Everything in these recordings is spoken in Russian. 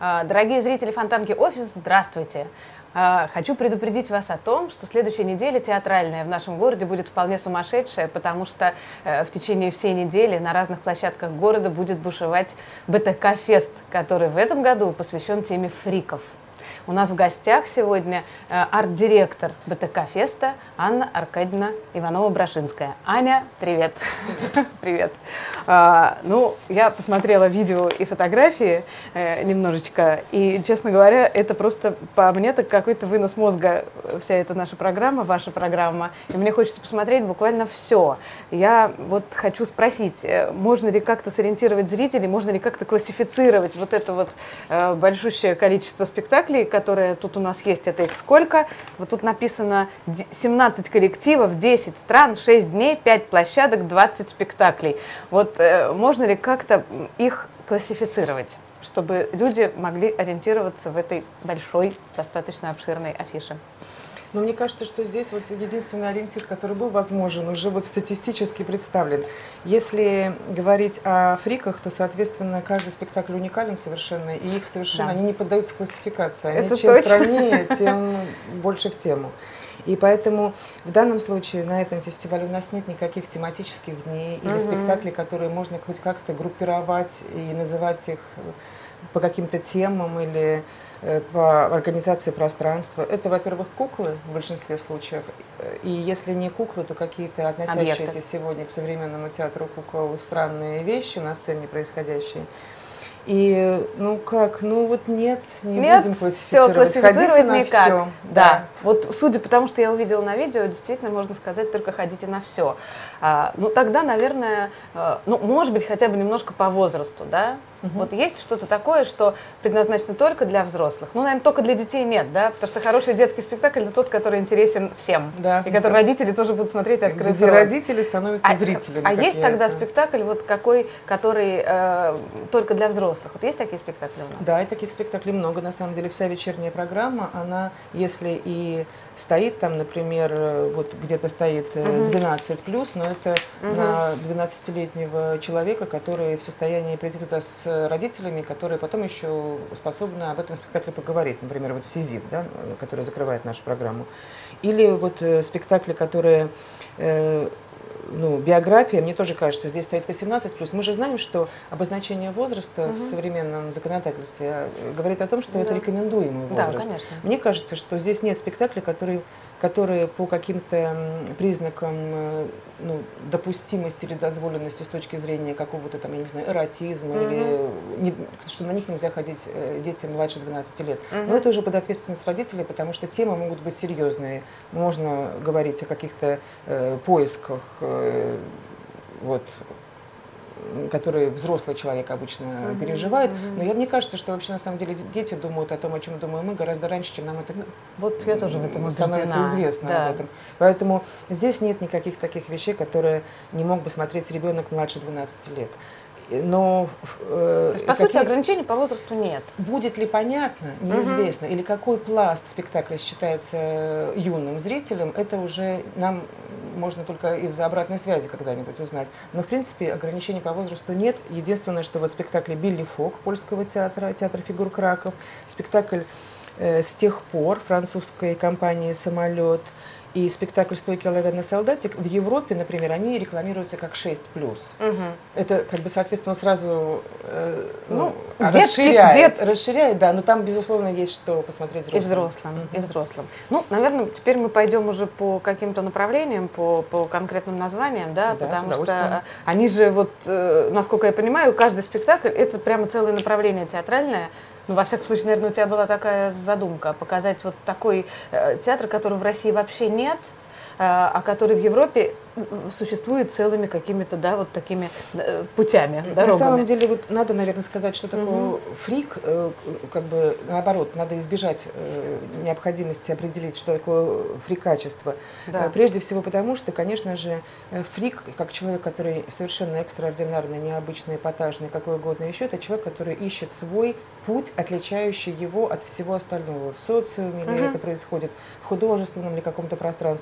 Дорогие зрители Фонтанки Офис, здравствуйте! Хочу предупредить вас о том, что следующая неделя театральная в нашем городе будет вполне сумасшедшая, потому что в течение всей недели на разных площадках города будет бушевать БТК-фест, который в этом году посвящен теме фриков. У нас в гостях сегодня арт-директор БТК-феста Анна Аркадьевна Иванова-Брашинская. Аня, привет! Привет! Ну, я посмотрела видео и фотографии немножечко, и, честно говоря, это просто по мне так какой-то вынос мозга, вся эта наша программа, ваша программа, и мне хочется посмотреть буквально все. Я вот хочу спросить, можно ли как-то сориентировать зрителей, можно ли как-то классифицировать вот это вот большущее количество спектаклей, которые тут у нас есть, это их сколько? Вот тут написано 17 коллективов, 10 стран, 6 дней, 5 площадок, 20 спектаклей. Вот можно ли как-то их классифицировать, чтобы люди могли ориентироваться в этой большой, достаточно обширной афише? Но мне кажется, что здесь вот единственный ориентир, который был возможен, уже вот статистически представлен. Если говорить о фриках, то, соответственно, каждый спектакль уникален совершенно, и их совершенно, они не поддаются классификации. Они чем страннее, тем больше в тему. И поэтому в данном случае на этом фестивале у нас нет никаких тематических дней или спектаклей, которые можно хоть как-то группировать и называть их по каким-то темам или по организации пространства. Это, во-первых, куклы в большинстве случаев. И если не куклы, то какие-то относящиеся сегодня к современному театру кукол странные вещи на сцене происходящие. И, ну как, ну вот нет, не будем классифицировать. Ходите на никак. Все. Да. Вот судя по тому, что я увидела на видео, действительно можно сказать, только ходите на все. Ну тогда, наверное, ну может быть хотя бы немножко по возрасту, да? Вот есть что-то такое, что предназначено только для взрослых. Ну, наверное, только для детей нет, да? Потому что хороший детский спектакль – это тот, который интересен всем. Да. И который родители тоже будут смотреть открыто. Где родители становятся зрителями. А есть тогда спектакль, вот какой, который только для взрослых? Вот есть такие спектакли у нас? Да, и таких спектаклей много. На самом деле вся вечерняя программа, она, если и стоит там, например, вот где-то стоит 12+, но это на 12-летнего человека, который в состоянии прийти туда с родителями, которые потом еще способны об этом спектакле поговорить. Например, вот «Сизиф», да, который закрывает нашу программу. Или вот спектакли, которые... Ну, биография, мне тоже кажется, здесь стоит 18+. Мы же знаем, что обозначение возраста в современном законодательстве говорит о том, что это рекомендуемый возраст. Да, конечно. Мне кажется, что здесь нет спектаклей, которые по каким-то признакам ну, допустимости или дозволенности с точки зрения какого-то там, я не знаю, эротизма, или что на них нельзя ходить детям младше 12 лет. Но это уже под ответственность родителей, потому что темы могут быть серьезные. Можно говорить о каких-то поисках, вот, которые взрослый человек обычно переживает. Но мне кажется, что вообще на самом деле дети думают о том, о чем думаем мы, гораздо раньше, чем нам это вот я тоже в этом становится известно об этом. Поэтому здесь нет никаких таких вещей, которые не мог бы смотреть ребенок младше 12 лет. Но то есть, по сути, ограничений по возрасту нет. Будет ли понятно, неизвестно. Или какой пласт спектакля считается юным зрителем, это уже нам можно только из-за обратной связи когда-нибудь узнать. Но, в принципе, ограничений по возрасту нет. Единственное, что вот спектакль «Билли Фок» польского театра, театр фигур Краков, спектакль «С тех пор» французской компании «Самолет», и спектакль «100 киловерный солдатик» в Европе, например, они рекламируются как 6+. Это, как бы, соответственно, сразу расширяет, да, но там, безусловно, есть что посмотреть взрослым. И взрослым. Ну, наверное, теперь мы пойдем уже по каким-то направлениям, по конкретным названиям, да, потому что они же, вот, насколько я понимаю, каждый спектакль – это прямо целое направление театральное. Ну, во всяком случае, наверное, у тебя была такая задумка показать вот такой театр, которого в России вообще нет, а который в Европе существует целыми какими-то, да, вот такими путями, дорогами. На самом деле, вот надо, наверное, сказать, что такое фрик, как бы, наоборот, надо избежать необходимости определить, что такое фрикачество. Да. Прежде всего потому, что, конечно же, фрик, как человек, который совершенно экстраординарный, необычный, эпатажный, какой угодно еще, это человек, который ищет свой путь, отличающий его от всего остального. В социуме ли это происходит, в художественном или каком-то пространстве.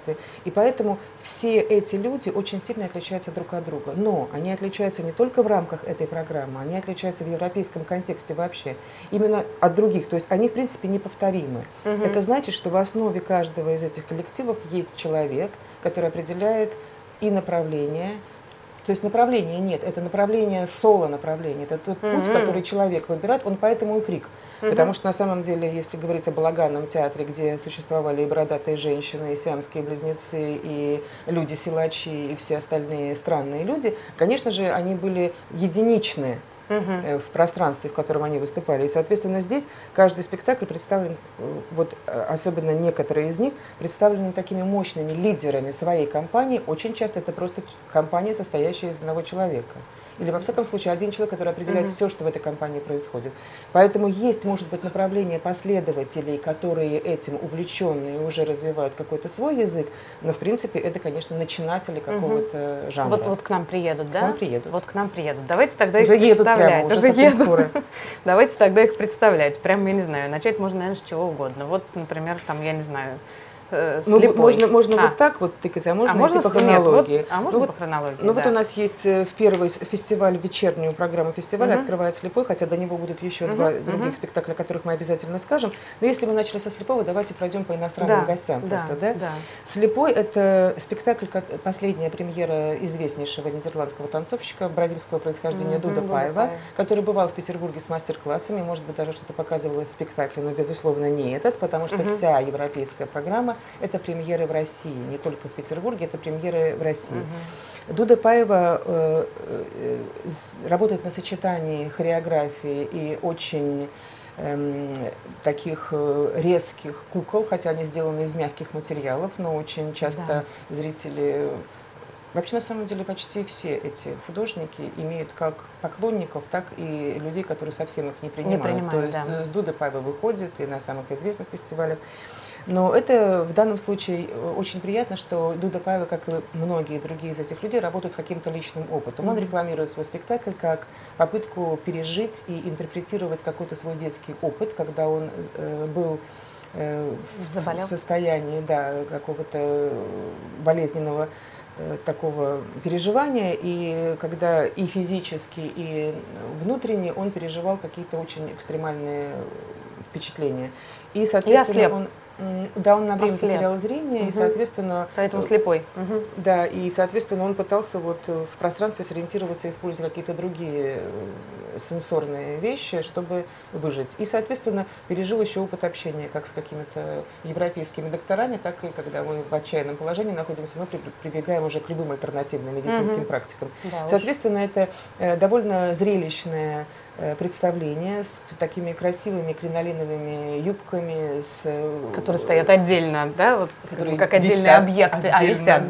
И поэтому все эти люди очень сильно отличаются друг от друга. Но они отличаются не только в рамках этой программы, они отличаются в европейском контексте вообще, именно от других. То есть они, в принципе, неповторимы. Это значит, что в основе каждого из этих коллективов есть человек, который определяет и направление. То есть направления нет, это направление соло-направление, это тот путь, который человек выбирает, он поэтому и фрик. Потому что на самом деле, если говорить о балаганном театре, где существовали и бородатые женщины, и сиамские близнецы, и люди-силачи, и все остальные странные люди, конечно же, они были единичные в пространстве, в котором они выступали. И, соответственно, здесь каждый спектакль представлен, вот особенно некоторые из них, представлены такими мощными лидерами своей компании. Очень часто это просто компания, состоящая из одного человека. Или, во всяком случае, один человек, который определяет все, что в этой компании происходит. Поэтому есть, может быть, направление последователей, которые этим увлеченные уже развивают какой-то свой язык, но, в принципе, это, конечно, начинатели какого-то жанра. Вот к нам приедут, да? К нам приедут. Вот к нам приедут. Давайте тогда Уже их едут представлять. прямо, уже совсем скоро. Давайте тогда их представлять. Прям, я не знаю, начать можно, наверное, с чего угодно. Вот, например, там, я не знаю, слепой. Можно вот так вот тыкать, а можно можно идти по хронологии. Нет, можно по хронологии, Ну вот у нас есть в первый фестиваль, вечернюю программу фестиваля открывает «Слепой», хотя до него будут еще два других спектакля, о которых мы обязательно скажем. Но если мы начали со «Слепого», давайте пройдем по иностранным гостям. Да? «Слепой» — это спектакль, последняя премьера известнейшего нидерландского танцовщика бразильского происхождения Дуда Паева, который бывал в Петербурге с мастер-классами, может быть, даже что-то показывалось в спектакле, но, безусловно, не этот, потому что вся европейская программа — это премьеры в России, не только в Петербурге, это премьеры в России. Дуда Паева работает на сочетании хореографии и очень таких резких кукол, хотя они сделаны из мягких материалов, но очень часто зрители... Вообще, на самом деле, почти все эти художники имеют как поклонников, так и людей, которые совсем их не принимают. То есть с Дудой Паева выходит и на самых известных фестивалях. Но это в данном случае очень приятно, что Дуда Паева, как и многие другие из этих людей, работают с каким-то личным опытом. Он рекламирует свой спектакль как попытку пережить и интерпретировать какой-то свой детский опыт, когда он был в состоянии какого-то болезненного такого переживания, и когда и физически, и внутренне он переживал какие-то очень экстремальные впечатления. И, соответственно, он на время потерял зрение, и, соответственно... Поэтому слепой. Да, и, соответственно, он пытался вот в пространстве сориентироваться, используя какие-то другие сенсорные вещи, чтобы выжить. И, соответственно, пережил еще опыт общения как с какими-то европейскими докторами, так и когда мы в отчаянном положении находимся, мы прибегаем уже к любым альтернативным медицинским практикам. Да, соответственно, это довольно зрелищное представления с такими красивыми кринолиновыми юбками, которые стоят отдельно, да, вот как отдельные висят, объекты, висят.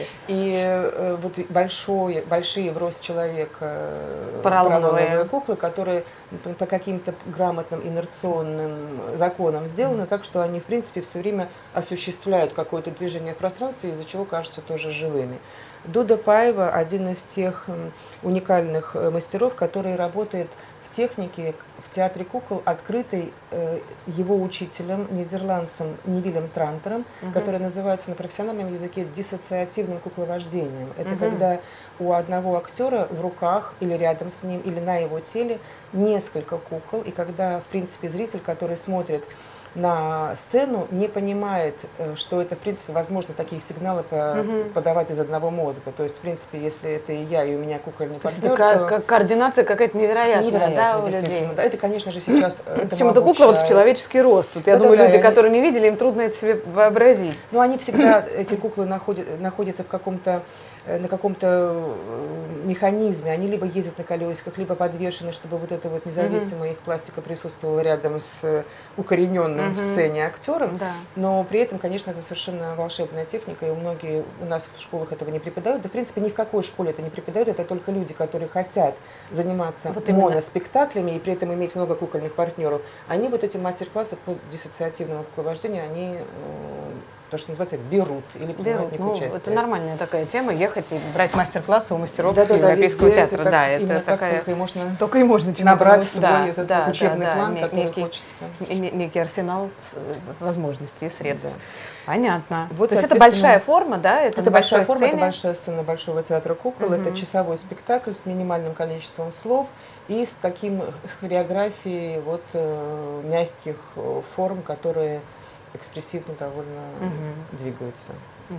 И вот большие в рост человека поролоновые куклы, которые по каким-то грамотным инерционным законам сделаны так, что они, в принципе, все время осуществляют какое-то движение в пространстве, из-за чего кажутся тоже живыми. Дуда Паева — один из тех уникальных мастеров, который работает в технике, в театре кукол, открытой его учителем, нидерландцем Невилем Трантером, который называется на профессиональном языке диссоциативным кукловождением. Это когда у одного актера в руках или рядом с ним, или на его теле несколько кукол, и когда, в принципе, зритель, который смотрит на сцену, не понимает, что это, в принципе, возможно такие сигналы подавать из одного мозга. То есть, в принципе, если это и я, и у меня кукольный партнер, то координация какая-то невероятная, да, у людей. Да, это, конечно же, сейчас... Почему-то кукла вот в человеческий рост. Тут, я думаю, люди, которые не видели, им трудно это себе вообразить. Ну, они всегда, эти куклы, находятся в каком-то на каком-то механизме, они либо ездят на колесиках, либо подвешены, чтобы вот эта вот независимая их пластика присутствовала рядом с укорененным в сцене актером, но при этом, конечно, это совершенно волшебная техника, и многие у нас в школах этого не преподают, да, в принципе, ни в какой школе это не преподают, это только люди, которые хотят заниматься моноспектаклями и при этом иметь много кукольных партнеров, они вот эти мастер-классы по диссоциативному кукловождению, они то, что называется, берут или принимают в них участие. Это нормальная такая тема, ехать и брать мастер-классы у мастеров да, Европейского везде театра. Да, это такая... Только и можно набрать свой учебный план, который хочется. Некий арсенал возможностей и средств. Понятно. Вот, то есть это большая форма, да? Это большая форма, это большая сцена Большого театра кукол, это часовой спектакль с минимальным количеством слов и с хореографией мягких форм, которые экспрессивно довольно двигаются.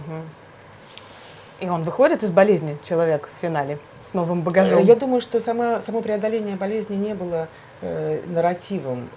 И он выходит из болезни, человек, в финале, с новым багажом? Я думаю, что само преодоление болезни не было нарративом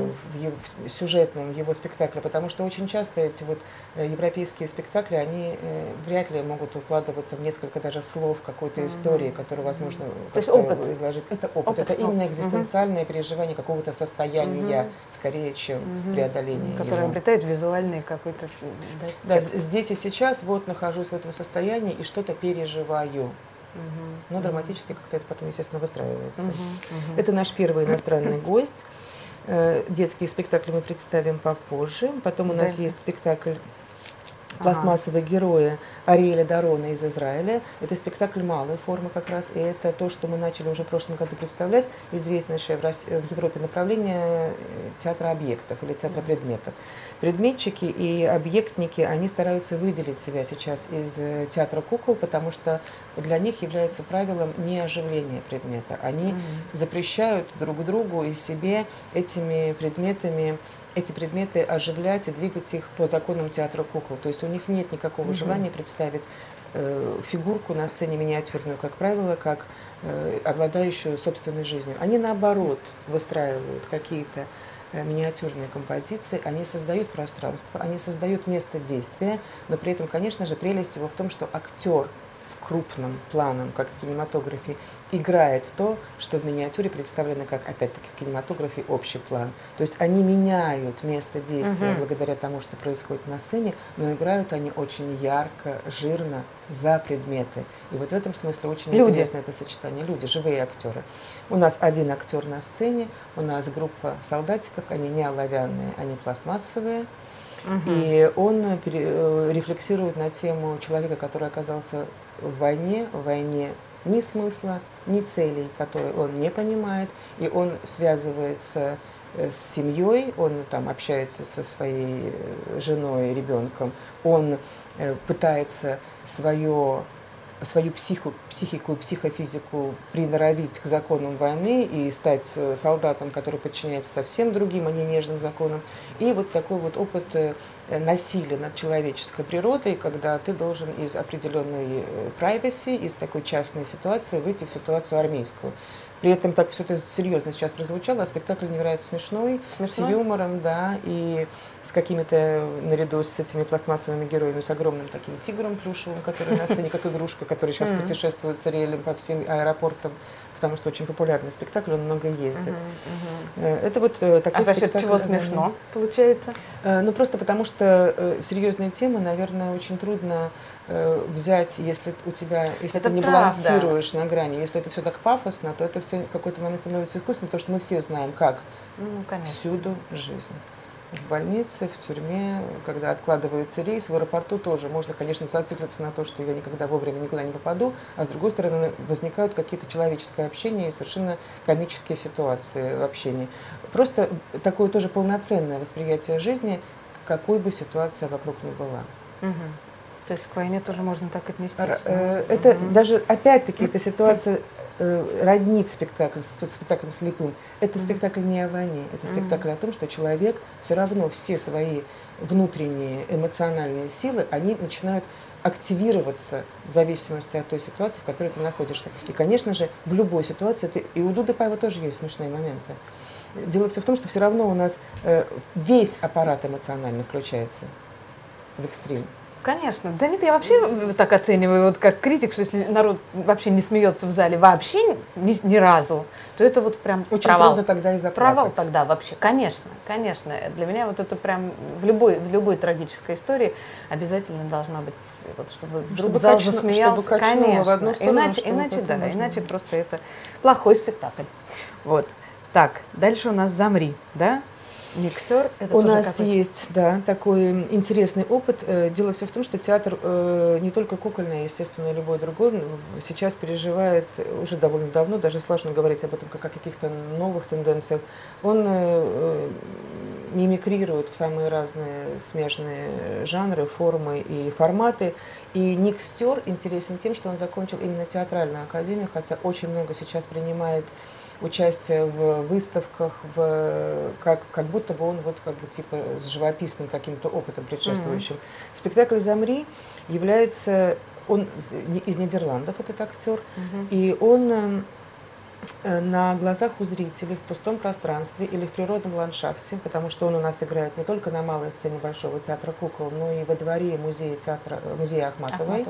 сюжетным его спектакля, потому что очень часто эти европейские спектакли, они вряд ли могут укладываться в несколько даже слов какой-то истории, которую возможно изложить. Это опыт, это именно экзистенциальное переживание какого-то состояния, скорее, чем преодоление которое обретает визуальный какой-то текст. Да, здесь и сейчас нахожусь в этом состоянии и что-то переживаю. Но драматически как-то это потом, естественно, выстраивается. Это наш первый иностранный гость. Детские спектакли мы представим попозже. Потом у нас есть спектакль «Пластмассовые герои» Ариэля Дарона из Израиля. Это спектакль малой формы как раз. И это то, что мы начали уже в прошлом году представлять. Известнейшее в Европе направление театра объектов или театра предметов. Предметчики и объектники, они стараются выделить себя сейчас из театра кукол, потому что для них является правилом не оживление предмета. Они запрещают друг другу и себе этими предметами эти предметы оживлять и двигать их по законам театра кукол. То есть у них нет никакого желания представить фигурку на сцене миниатюрную, как правило, как обладающую собственной жизнью. Они, наоборот, выстраивают какие-то миниатюрные композиции, они создают пространство, они создают место действия, но при этом, конечно же, прелесть его в том, что актер крупным планом, как в кинематографе, играет то, что в миниатюре представлено как, опять-таки, в кинематографе общий план. То есть они меняют место действия благодаря тому, что происходит на сцене, но играют они очень ярко, жирно за предметы. И в этом смысле очень интересно это сочетание. Люди, живые актеры. У нас один актер на сцене, у нас группа солдатиков, они не оловянные, они пластмассовые. И он рефлексирует на тему человека, который оказался в войне ни смысла, ни целей, которые он не понимает, и он связывается с семьей, он там общается со своей женой, ребенком, он пытается свою психику и психофизику приноровить к законам войны и стать солдатом, который подчиняется совсем другим, а не нежным законам. И такой опыт насилия над человеческой природой, когда ты должен из определенной privacy, из такой частной ситуации выйти в ситуацию армейскую. При этом так все это серьезно сейчас прозвучало, а спектакль невероятно смешной, с юмором, да, и с какими-то, наряду с этими пластмассовыми героями, с огромным таким тигром плюшевым, который на сцене как игрушка, который сейчас путешествует с Ариэлем по всем аэропортам, потому что очень популярный спектакль, он много ездит. Это такой за счет чего смешно получается? Просто потому что серьезные темы, наверное, очень трудно взять, если ты не балансируешь на грани. Если это все так пафосно, то это все в какой-то момент становится искусственным, потому что мы все знаем, как всюду жизнь. В больнице, в тюрьме, когда откладывается рейс, в аэропорту тоже. Можно, конечно, зациклиться на то, что я никогда вовремя никуда не попаду, а с другой стороны возникают какие-то человеческое общение и совершенно комические ситуации в общении. Просто такое тоже полноценное восприятие жизни, какой бы ситуация вокруг ни была. То есть к войне тоже можно так отнестись? Это даже, опять-таки, эта ситуация роднит спектакль с спектаклем слепым. Это спектакль не о войне, это спектакль о том, что человек все равно все свои внутренние эмоциональные силы, они начинают активироваться в зависимости от той ситуации, в которой ты находишься. И, конечно же, в любой ситуации, и у Дуды Паева тоже есть смешные моменты. Дело все в том, что все равно у нас весь аппарат эмоциональный включается в экстрим. Конечно. Да нет, я вообще так оцениваю, как критик, что если народ вообще не смеется в зале вообще ни разу, то это прям очень провал. Трудно тогда и заплакать. Провал тогда вообще, конечно. Для меня это прям в любой трагической истории обязательно должна быть, чтобы вдруг зал засмеялся. Чтобы конечно. В одну сторону, иначе просто это плохой спектакль. Так, дальше у нас «Замри», да? Миксер? Это У тоже нас есть, да, такой интересный опыт. Дело все в том, что театр не только кукольный, естественно, любой другой, сейчас переживает уже довольно давно, даже сложно говорить об этом как о каких-то новых тенденциях. Он мимикрирует в самые разные смежные жанры, формы и форматы. И Ник Стер интересен тем, что он закончил именно театральную академию, хотя очень много сейчас принимает участие в выставках, как будто бы он вот как бы типа с живописным каким-то опытом предшествующим. Спектакль «Замри» является, он из Нидерландов, этот актер, и он на глазах у зрителей в пустом пространстве или в природном ландшафте, потому что он у нас играет не только на малой сцене Большого театра кукол, но и во дворе музея Ахматовой.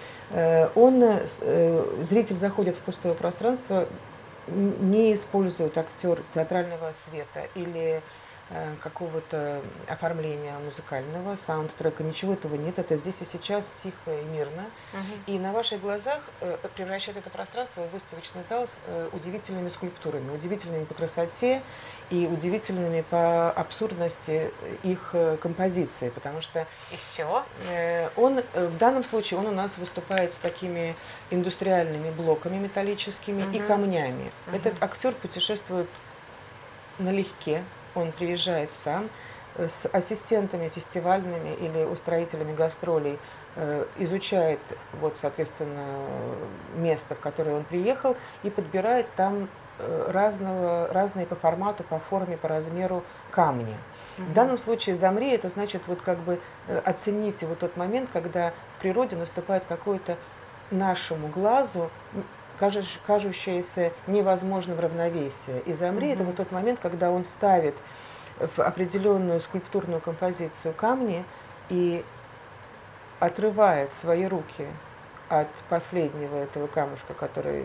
Зритель заходит в пустое пространство, не использует актер театрального света или какого-то оформления музыкального, саундтрека, ничего этого нет. Это здесь и сейчас тихо и мирно. И на ваших глазах превращает это пространство в выставочный зал с удивительными скульптурами, удивительными по красоте и удивительными по абсурдности их композиции, потому что из чего? Он в данном случае он у нас выступает с такими индустриальными блоками металлическими и камнями. Этот актер путешествует налегке, он приезжает сам с ассистентами фестивальными или устроителями гастролей, изучает вот, соответственно, место, в которое он приехал, и подбирает там разные по формату, по форме, по размеру камни. В данном случае «Замри» — это значит вот как бы оцените вот тот момент, когда в природе наступает какое-то нашему глазу кажущееся невозможным равновесие. И «Замри» — это вот тот момент, когда он ставит в определенную скульптурную композицию камни и отрывает свои руки от последнего этого камушка, который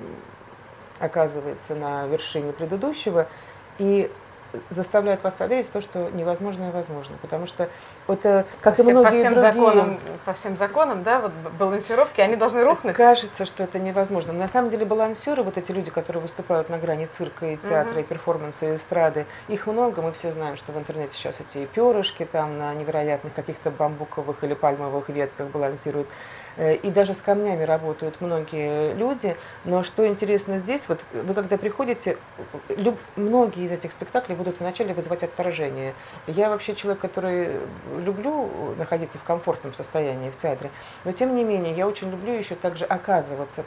оказывается на вершине предыдущего, и заставляет вас поверить в то, что невозможное возможно. Потому что это, как и многие другие... По всем законам, да, вот балансировки, они должны рухнуть. Кажется, что это невозможно. Но на самом деле балансеры, вот эти люди, которые выступают на грани цирка и театра, и перформанса, и эстрады, их много. Мы все знаем, что в интернете сейчас эти перышки там на невероятных каких-то бамбуковых или пальмовых ветках балансируют. И даже с камнями работают многие люди. Но что интересно здесь, вот вы когда приходите, многие из этих спектаклей будут вначале вызывать отторжение. Я вообще человек, который люблю находиться в комфортном состоянии в театре, но тем не менее я очень люблю еще также оказываться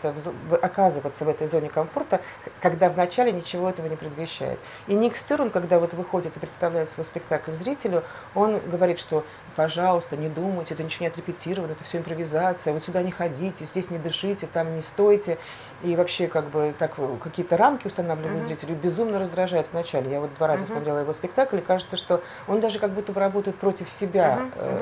в этой зоне комфорта, когда вначале ничего этого не предвещает. И Ник Стер, он когда вот выходит и представляет свой спектакль зрителю, он говорит, что пожалуйста, не думайте, это ничего не отрепетировано, это все импровизация, вот сюда не ходите, здесь не дышите, там не стойте. И вообще как бы так какие-то рамки устанавливают зрителю, безумно раздражает вначале. Я вот 2 раза смотрела его спектакль, и кажется, что он даже как будто бы работает против себя,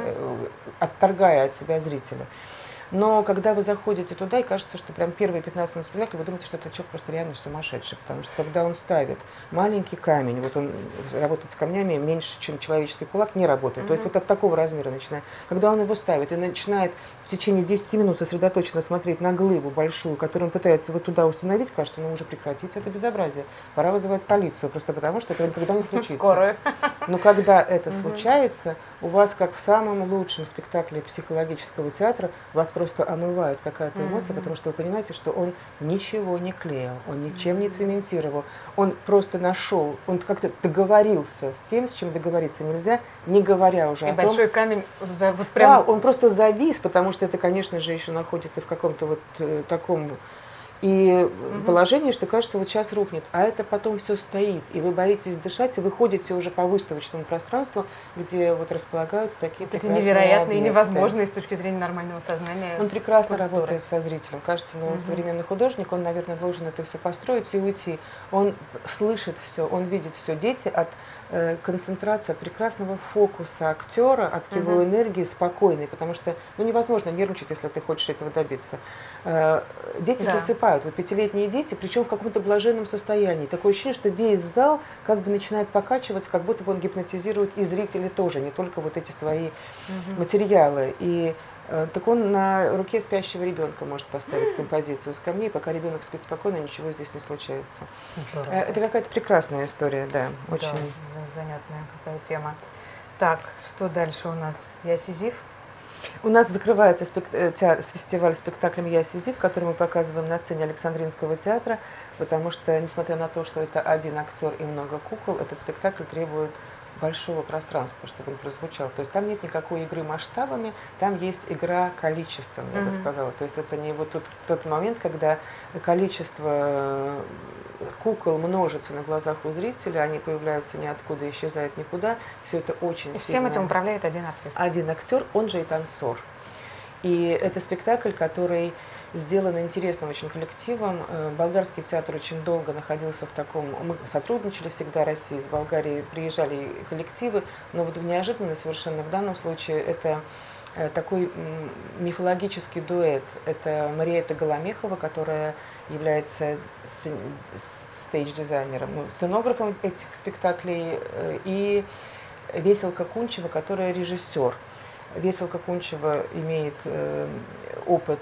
отторгая от себя зрителя. Но когда вы заходите туда, и кажется, что прям первые 15 минут спектакля, вы думаете, что это человек просто реально сумасшедший, потому что когда он ставит маленький камень, вот он работает с камнями меньше, чем человеческий кулак, не работает. То есть вот от такого размера начиная. Когда он его ставит и начинает в течение 10 минут сосредоточенно смотреть на глыбу большую, которую он пытается вот туда установить, кажется, ну уже прекратить это безобразие. Пора вызывать полицию, просто потому что это никогда не случится. Скорую. Но когда это случается, у вас, как в самом лучшем спектакле психологического театра, вас просто омывает какая-то эмоция, потому что вы понимаете, что он ничего не клеил, он ничем не цементировал, он просто нашел, он как-то договорился с тем, с чем договориться нельзя, не говоря уже о том... И большой камень встал, он просто завис, потому что это, конечно же, еще находится в каком-то вот таком... И положение, что кажется, вот сейчас рухнет, а это потом все стоит, и вы боитесь дышать, и вы ходите уже по выставочному пространству, где вот располагаются такие вот эти невероятные и невозможные с точки зрения нормального сознания. Он прекрасно работает со зрителем. Кажется, ну, современный художник, он, наверное, должен это все построить и уйти. Он слышит все, он видит все. Дети от концентрации, от прекрасного фокуса актера, от его энергии спокойной, потому что ну, невозможно нервничать, если ты хочешь этого добиться. Дети засыпают, вот 5-летние дети, причем в каком-то блаженном состоянии. Такое ощущение, что весь зал как бы начинает покачиваться, как будто бы он гипнотизирует и зрители тоже, не только вот эти свои материалы. И так он на руке спящего ребенка может поставить композицию из камней, пока ребенок спит спокойно, ничего здесь не случается. Это какая-то прекрасная история, да, очень. занятная какая тема. Так, что дальше у нас? Я Сизиф? У нас закрывается фестиваль спектаклем «Я Сизиф», который мы показываем на сцене Александринского театра, потому что, несмотря на то, что это один актер и много кукол, этот спектакль требует большого пространства, чтобы он прозвучал. То есть там нет никакой игры масштабами, там есть игра количеством, я бы сказала. То есть это не вот тот момент, когда количество кукол множится на глазах у зрителя, они появляются ниоткуда, исчезают никуда. Все это очень сильно. Всем этим управляет один артист. Один актер, он же и танцор. И это спектакль, который сделан интересным очень коллективом. Болгарский театр очень долго находился в таком... Мы сотрудничали всегда, России, из Болгарии приезжали коллективы, но вот неожиданно совершенно в данном случае это такой мифологический дуэт. Это Мариэтта Голомехова, которая является стейдж-дизайнером, сценографом этих спектаклей, и Веселка Кунчева, которая режиссер. Веселка Кунчева имеет опыт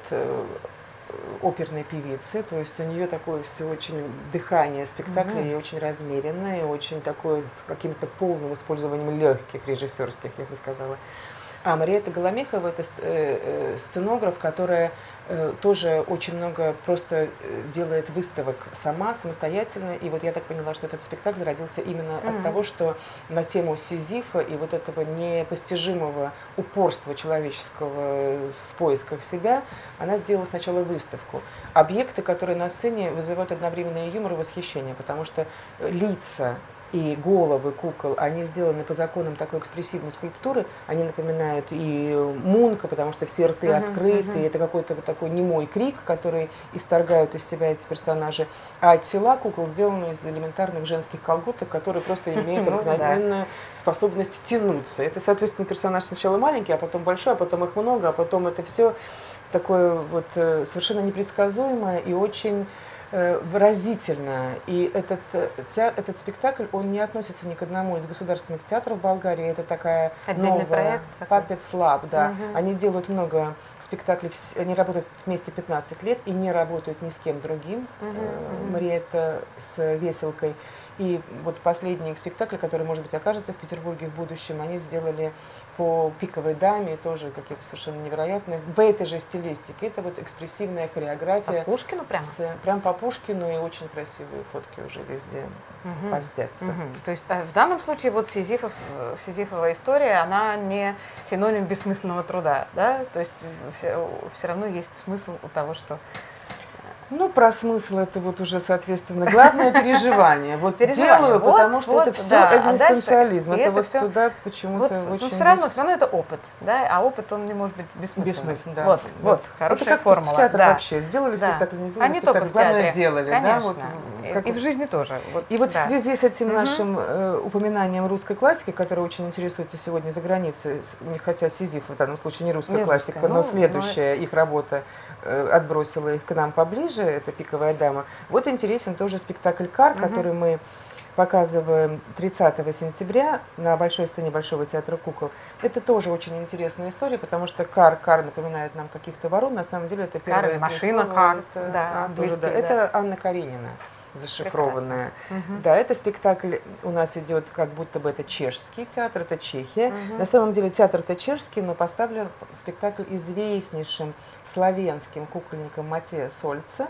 оперной певицы, то есть у нее такое все очень дыхание спектакля, и очень размеренное, и очень такое с каким-то полным использованием легких режиссерских, я бы сказала. А Мариэтта Голомехова – это сценограф, которая тоже очень много просто делает выставок сама, самостоятельно. И вот я так поняла, что этот спектакль родился именно от того, что на тему Сизифа и вот этого непостижимого упорства человеческого в поисках себя, она сделала сначала выставку. Объекты, которые на сцене вызывают одновременно и юмор, и восхищение, потому что лица и головы кукол, они сделаны по законам такой экспрессивной скульптуры, они напоминают и Мунка, потому что все рты открыты, это какой-то вот такой немой крик, который исторгают из себя эти персонажи, а тела кукол сделаны из элементарных женских колготок, которые просто имеют обыкновенную способность тянуться. Это, соответственно, персонаж сначала маленький, а потом большой, а потом их много, а потом это все такое вот совершенно непредсказуемое и очень выразительно. И этот спектакль, он не относится ни к одному из государственных театров Болгарии. Это такая отдельный проект. Puppets Lab, да. Они делают много спектаклей, они работают вместе 15 лет и не работают ни с кем другим. Мариэтта с Веселкой. И вот последний спектакль, который, может быть, окажется в Петербурге в будущем, они сделали по «Пиковой даме», тоже какие-то совершенно невероятные, в этой же стилистике. Это вот экспрессивная хореография. По Пушкину прямо? Прям по Пушкину, и очень красивые фотки уже везде поздятся. То есть в данном случае вот Сизифова история, она не синоним бессмысленного труда, да? То есть все равно есть смысл у того, что... Ну, про смысл это вот уже, соответственно, главное переживание. Вот делаю, потому что это все экзистенциализм. Это вот туда почему-то очень... Все равно это опыт, да, а опыт, он не может быть бессмысленным. Да. Вот, хорошая формула. В театре вообще сделали спектакль, не сделали спектакль, только в театре. Главное делали. Конечно. Да? И в жизни тоже. И вот в связи с этим нашим упоминанием русской классики, которая очень интересуется сегодня за границей, хотя Сизиф в данном случае не русская классика, но следующая их работа отбросила их к нам поближе, это «Пиковая дама». Вот интересен тоже спектакль «Кар», который мы показываем 30 сентября на большой сцене Большого театра кукол. Это тоже очень интересная история, потому что Кар напоминает нам каких-то ворон, на самом деле это первая машина Кар, это Анна Каренина зашифрованная. Да, это спектакль у нас идет, как будто бы это чешский театр, это Чехия. На самом деле театр-то чешский, но поставлен спектакль известнейшим славянским кукольником Матея Сольца.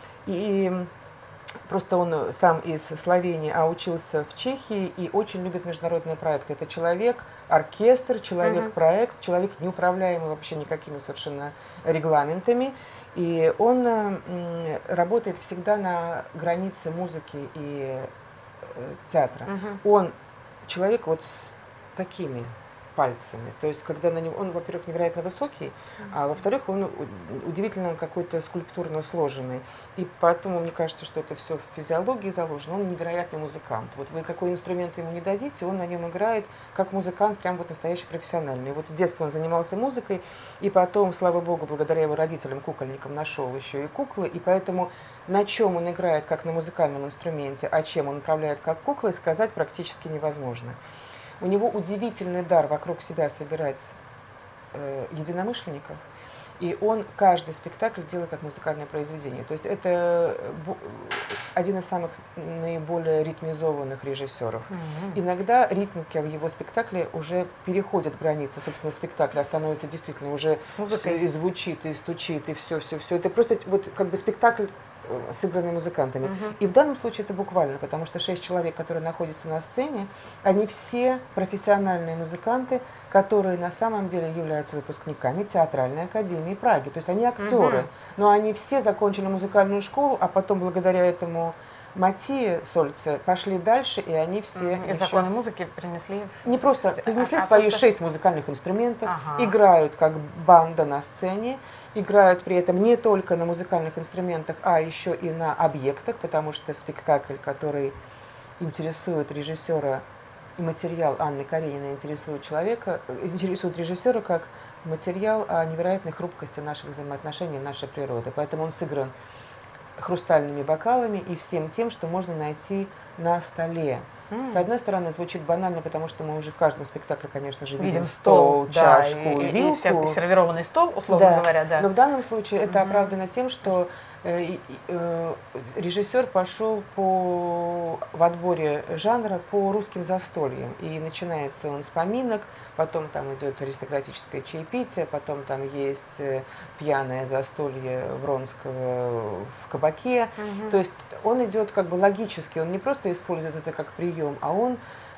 И просто он сам из Словении, а учился в Чехии и очень любит международные проекты. Это человек-оркестр, человек-проект, человек, не управляемый вообще никакими совершенно регламентами. И он работает всегда на границе музыки и театра. Он человек вот с такими пальцами. То есть, когда на него, он, во-первых, невероятно высокий, а во-вторых, он удивительно какой-то скульптурно сложенный. И поэтому мне кажется, что это все в физиологии заложено. Он невероятный музыкант. Вот вы какой инструмент ему не дадите, он на нем играет как музыкант, прям вот настоящий профессиональный. Вот с детства он занимался музыкой, и потом, слава богу, благодаря его родителям, кукольникам, нашел еще и куклы, и поэтому на чем он играет как на музыкальном инструменте, а чем он управляет как куклой, сказать практически невозможно. У него удивительный дар вокруг себя собирать единомышленников. И он каждый спектакль делает как музыкальное произведение. То есть это один из самых наиболее ритмизованных режиссеров. Иногда ритмика в его спектакле уже переходит границы, собственно, спектакля, а становится действительно уже и звучит, и стучит, и все. Это просто вот как бы спектакль сыгранный музыкантами. И в данном случае это буквально, потому что 6 человек, которые находятся на сцене, они все профессиональные музыканты, которые на самом деле являются выпускниками театральной академии Праги. То есть они актеры, но они все закончили музыкальную школу, а потом благодаря этому Матии Сольце пошли дальше, и они все... И законы музыки принесли... Не просто принесли свои 6 музыкальных инструментов, играют как банда на сцене, играют при этом не только на музыкальных инструментах, а еще и на объектах, потому что спектакль, который интересует режиссера, и материал Анны Карениной интересует режиссера как материал о невероятной хрупкости наших взаимоотношений, нашей природы. Поэтому он сыгран хрустальными бокалами и всем тем, что можно найти на столе. С одной стороны, звучит банально, потому что мы уже в каждом спектакле, конечно же, видим стол, чашку, вилку. И сервированный стол, условно говоря, да. Но в данном случае это оправдано тем, что режиссер пошел в отборе жанра по русским застольям. И начинается он с поминок, потом там идет аристократическое чаепитие, потом там есть пьяное застолье Вронского в кабаке. То есть он идет как бы логически, он не просто использует это как прием, а он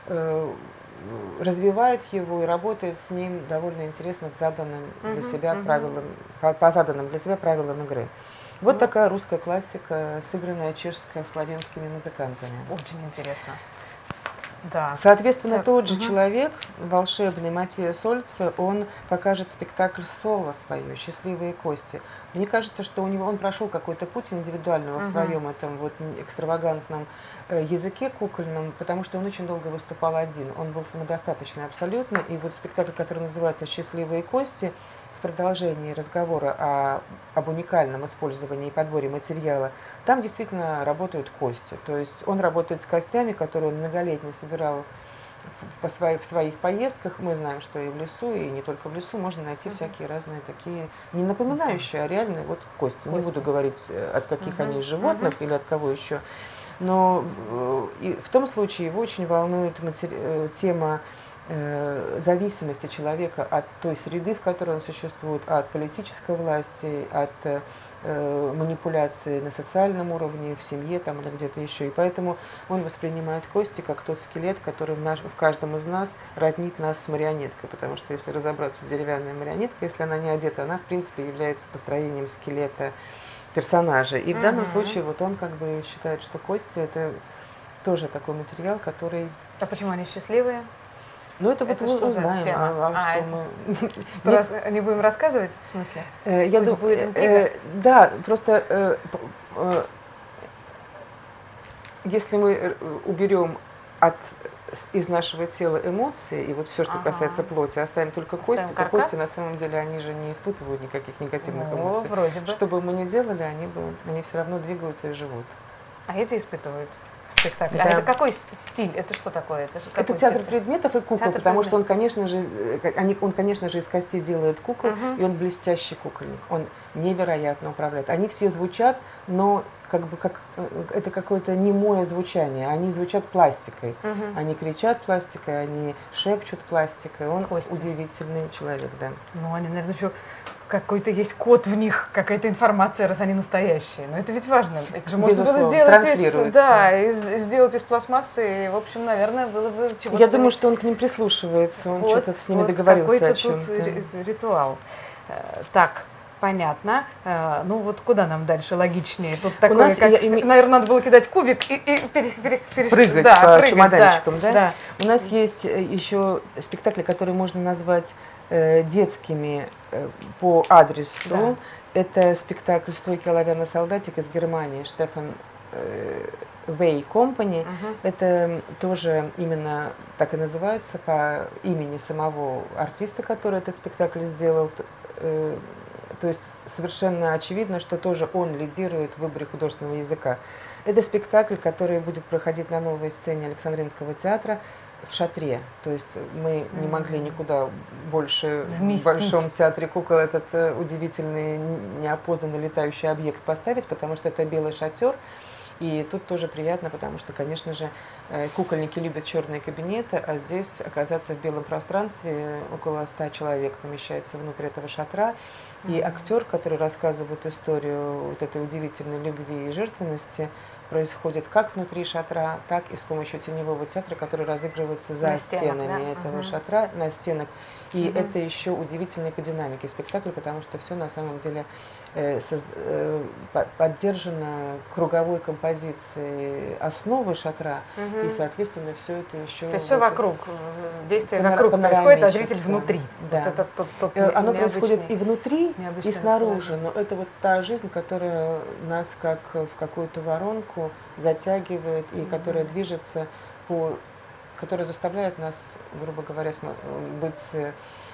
развивает его и работает с ним довольно интересно в заданным для себя правилам, по заданным для себя правилам игры. Вот такая русская классика, сыгранная чешско-славянскими музыкантами. Очень интересно. Да. Соответственно, тот же человек, волшебный Матия Сольце, он покажет спектакль соло свое «Счастливые кости». Мне кажется, что он прошел какой-то путь индивидуального в своем этом вот экстравагантном языке кукольном, потому что он очень долго выступал один. Он был самодостаточный абсолютно. И вот спектакль, который называется «Счастливые кости», в продолжении разговора об уникальном использовании и подборе материала, там действительно работают кости. То есть он работает с костями, которые он многолетне собирал в своих поездках. Мы знаем, что и в лесу, и не только в лесу можно найти всякие разные такие, не напоминающие, а реальные вот кости. Не буду говорить, от каких они животных или от кого еще. Но в том случае его очень волнует тема зависимости человека от той среды, в которой он существует, от политической власти, от манипуляции на социальном уровне, в семье там, или где-то еще. И поэтому он воспринимает кости как тот скелет, который в каждом из нас роднит нас с марионеткой. Потому что если разобраться, деревянная марионетка, если она не одета, она в принципе является построением скелета персонажа. И в данном случае вот он как бы считает, что кости это тоже такой материал, который... А почему они счастливые? Ну, это вот мы узнаем. Что не будем рассказывать, в смысле? Я думаю, будет интрига? Да, просто если мы уберем из нашего тела эмоции, и вот все, что касается плоти, оставим только кости, то кости на самом деле, они же не испытывают никаких негативных эмоций. Вроде бы. Что бы мы ни делали, они все равно двигаются и живут. А эти испытывают? Спектакль. Да. А это какой стиль? Это что такое? Это театр предметов и кукол, потому что он, конечно же, из костей делает кукол, и он блестящий кукольник. Он невероятно управляет. Они все звучат, но это какое-то немое звучание. Они звучат пластикой. Они кричат пластикой, они шепчут пластикой. Он удивительный человек, да. Ну, они, наверное, еще какой-то есть код в них, какая-то информация, раз они настоящие. Но это ведь важно. Их же можно было сделать из пластмассы. И, в общем, наверное, было бы чего-то... Я думаю, что он к ним прислушивается. Он что-то с ними договорился о чем-то. Какой-то ритуал. Так. Понятно. Ну вот куда нам дальше логичнее? Тут такое, наверное, надо было кидать кубик и прыгать по чемоданчикам. Да? У нас есть еще спектакли, которые можно назвать детскими по адресу. Да. Это спектакль «Стойкий оловянный солдатик» из Германии, Штефан Вей Компани. Это тоже именно так и называется по имени самого артиста, который этот спектакль сделал. То есть совершенно очевидно, что тоже он лидирует в выборе художественного языка. Это спектакль, который будет проходить на новой сцене Александринского театра. в шатре. То есть мы не могли никуда больше вместить. В Большом театре кукол этот удивительный, неопознанный летающий объект поставить, потому что это белый шатер. И тут тоже приятно, потому что, конечно же, кукольники любят черные кабинеты, а здесь оказаться в белом пространстве, около 100 человек помещается внутрь этого шатра. И актер, который рассказывает историю вот этой удивительной любви и жертвенности, происходит как внутри шатра, так и с помощью теневого театра, который разыгрывается за стенами этого шатра, на стенах. И это еще удивительный по динамике спектакль, потому что все на самом деле поддержано круговой композицией основы шатра, и, соответственно, все это еще... То есть все вокруг, действие вокруг происходит, а зритель внутри. Да. Вот это оно происходит и внутри, и снаружи, расположение. но это вот та жизнь, которая нас как в какую-то воронку затягивает, и которая движется по... которая заставляет нас, грубо говоря, быть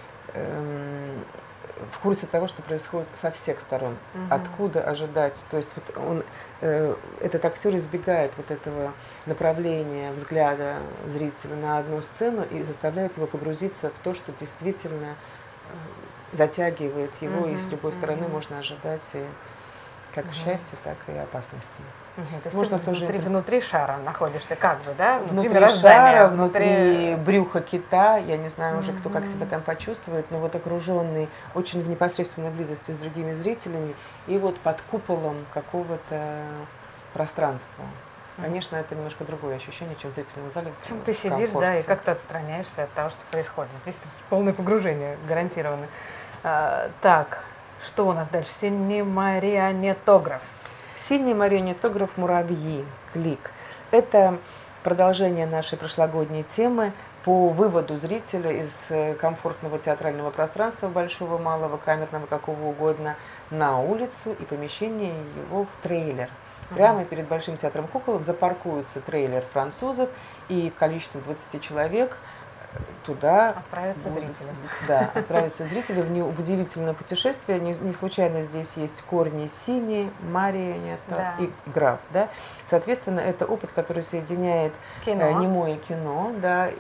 в курсе того, что происходит со всех сторон. Откуда ожидать? То есть вот он, этот актер избегает вот этого направления взгляда зрителя на одну сцену и заставляет его погрузиться в то, что действительно затягивает его, и с любой стороны можно ожидать и как счастья, так и опасностей. То есть можно ты тоже внутри шара находишься, как бы, да? Внутри шара, внутри брюха кита, я не знаю уже, кто как себя там почувствует, но вот окруженный очень в непосредственной близости с другими зрителями и вот под куполом какого-то пространства. Конечно, это немножко другое ощущение, чем в зрительном зале. Причем ты сидишь, да, и как-то отстраняешься от того, что происходит. Здесь полное погружение гарантировано. Так, что у нас дальше? Синий марионетограф. Синий марионетограф «Муравьи», клик. Это продолжение нашей прошлогодней темы по выводу зрителя из комфортного театрального пространства, большого, малого, камерного, какого угодно, на улицу и помещение его в трейлер. Прямо перед Большим театром кукол запаркуется трейлер французов, и в количестве 20 человек туда отправятся зрители. Да, отправятся зрители в удивительное путешествие. Не случайно здесь есть корни синий, марионета и граф. Да? Соответственно, это опыт, который соединяет немое кино, да,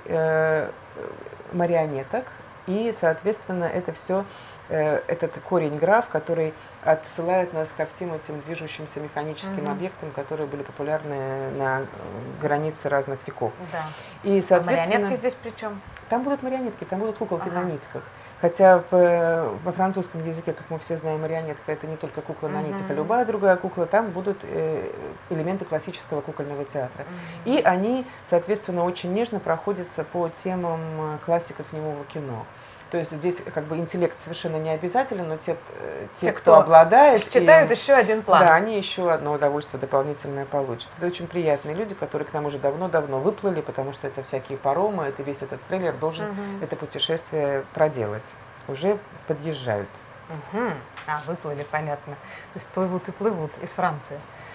марионеток, и, соответственно, это все, этот корень граф, который отсылает нас ко всем этим движущимся механическим объектам, которые были популярны на границе разных веков. Да. И, соответственно, марионетки здесь при чем? Там будут марионетки, там будут куколки на нитках. Хотя во французском языке, как мы все знаем, марионетка — это не только кукла на нитях, а любая другая кукла, там будут элементы классического кукольного театра. И они, соответственно, очень нежно проходятся по темам классиков немого кино. То есть здесь как бы интеллект совершенно не обязателен, но те, кто обладает, считают еще один план. Да, они еще одно удовольствие дополнительное получат. Это очень приятные люди, которые к нам уже давно-давно выплыли, потому что это всякие паромы, это весь этот трейлер должен это путешествие проделать. Уже подъезжают. Выплыли, понятно. То есть плывут и плывут из Франции.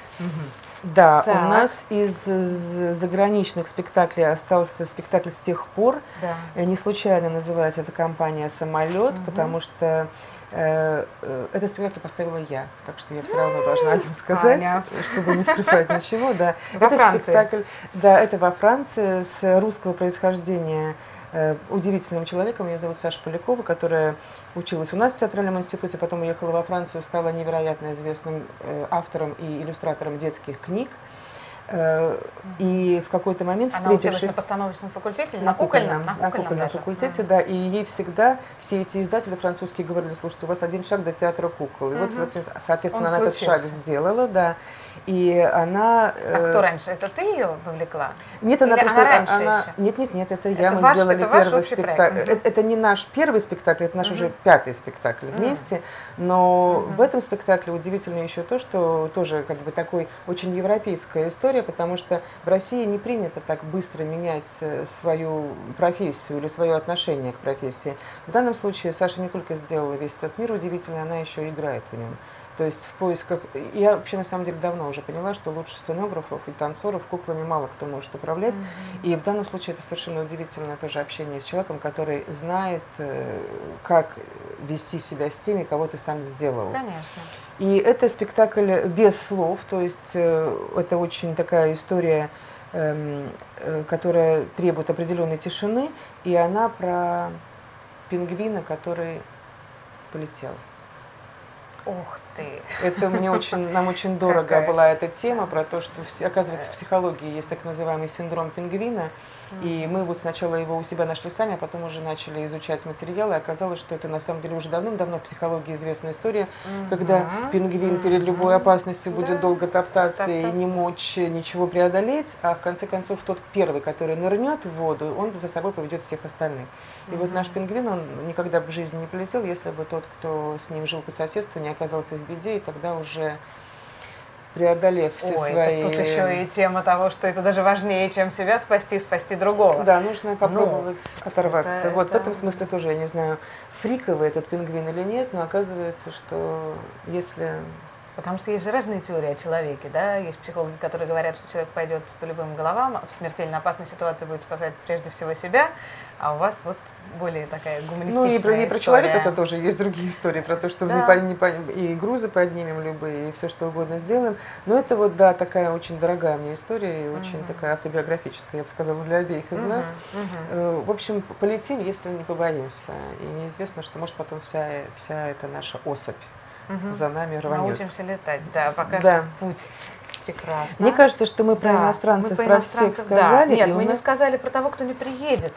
Да, так. У нас из заграничных спектаклей остался спектакль «С тех пор». Да. Не случайно называется эта компания «Самолет», потому что этот спектакль поставила я, так что я все равно должна о нем сказать, чтобы не скрывать ничего. Да. Во Франции. Спектакль, да, это во Франции, с русского происхождения, удивительным человеком. Ее зовут Саша Полякова, которая училась у нас в театральном институте, потом уехала во Францию, стала невероятно известным автором и иллюстратором детских книг. И в какой-то момент, встретившись... Она училась на постановочном факультете или на кукольном даже? Факультете, да, и ей всегда все эти издатели французские говорили: слушайте, у вас один шаг до театра кукол. И вот, соответственно, она этот шаг сделала, да. И она... А кто раньше? Это ты ее вовлекла? Нет, она просто... Она Нет, это я. Мы сделали первый спектакль. Это не наш первый спектакль, это наш уже 5-й спектакль вместе. Но в этом спектакле удивительно еще то, что тоже как бы такой очень европейская история, потому что в России не принято так быстро менять свою профессию или свое отношение к профессии. В данном случае Саша не только сделала весь этот мир удивительный, она еще играет в нем. То есть в поисках... Я вообще на самом деле давно уже поняла, что лучше сценографов и танцоров куклами мало кто может управлять. И в данном случае это совершенно удивительное тоже общение с человеком, который знает, как вести себя с теми, кого ты сам сделал. Конечно. И это спектакль без слов, то есть это очень такая история которая требует определенной тишины, и она про пингвина, который полетел. Ух ты! Это нам очень дорого была эта тема про то, что, оказывается, в психологии есть так называемый синдром пингвина. И мы вот сначала его у себя нашли сами, а потом уже начали изучать материалы. И оказалось, что это на самом деле уже давным-давно в психологии известная история, когда пингвин перед любой опасностью будет долго топтаться и не мочь ничего преодолеть, а в конце концов тот первый, который нырнет в воду, он за собой поведет всех остальных. И вот наш пингвин, он никогда в жизни не полетел, если бы тот, кто с ним жил по соседству, не оказался в беде, и тогда уже преодолев все свои... Тут еще и тема того, что это даже важнее, чем себя спасти, спасти другого. Да, нужно попробовать оторваться. Вот в этом смысле тоже, я не знаю, фриковый этот пингвин или нет, но оказывается, что если... Потому что есть же разные теории о человеке, да, есть психологи, которые говорят, что человек пойдет по любым головам, в смертельно опасной ситуации будет спасать прежде всего себя, а у вас вот более такая гуманистичная история. Ну и про человека это тоже есть другие истории, про то, что и грузы поднимем любые, и все что угодно сделаем. Но это вот, да, такая очень дорогая мне история, и очень такая автобиографическая, я бы сказала, для обеих из нас. В общем, полетим, если не побоимся. И неизвестно, что может потом вся эта наша особь за нами рванет. Научимся летать, да, покажем путь. Прекрасно. Мне кажется, что мы про иностранцев, про всех сказали. Да. Нет, мы не сказали про того, кто не приедет.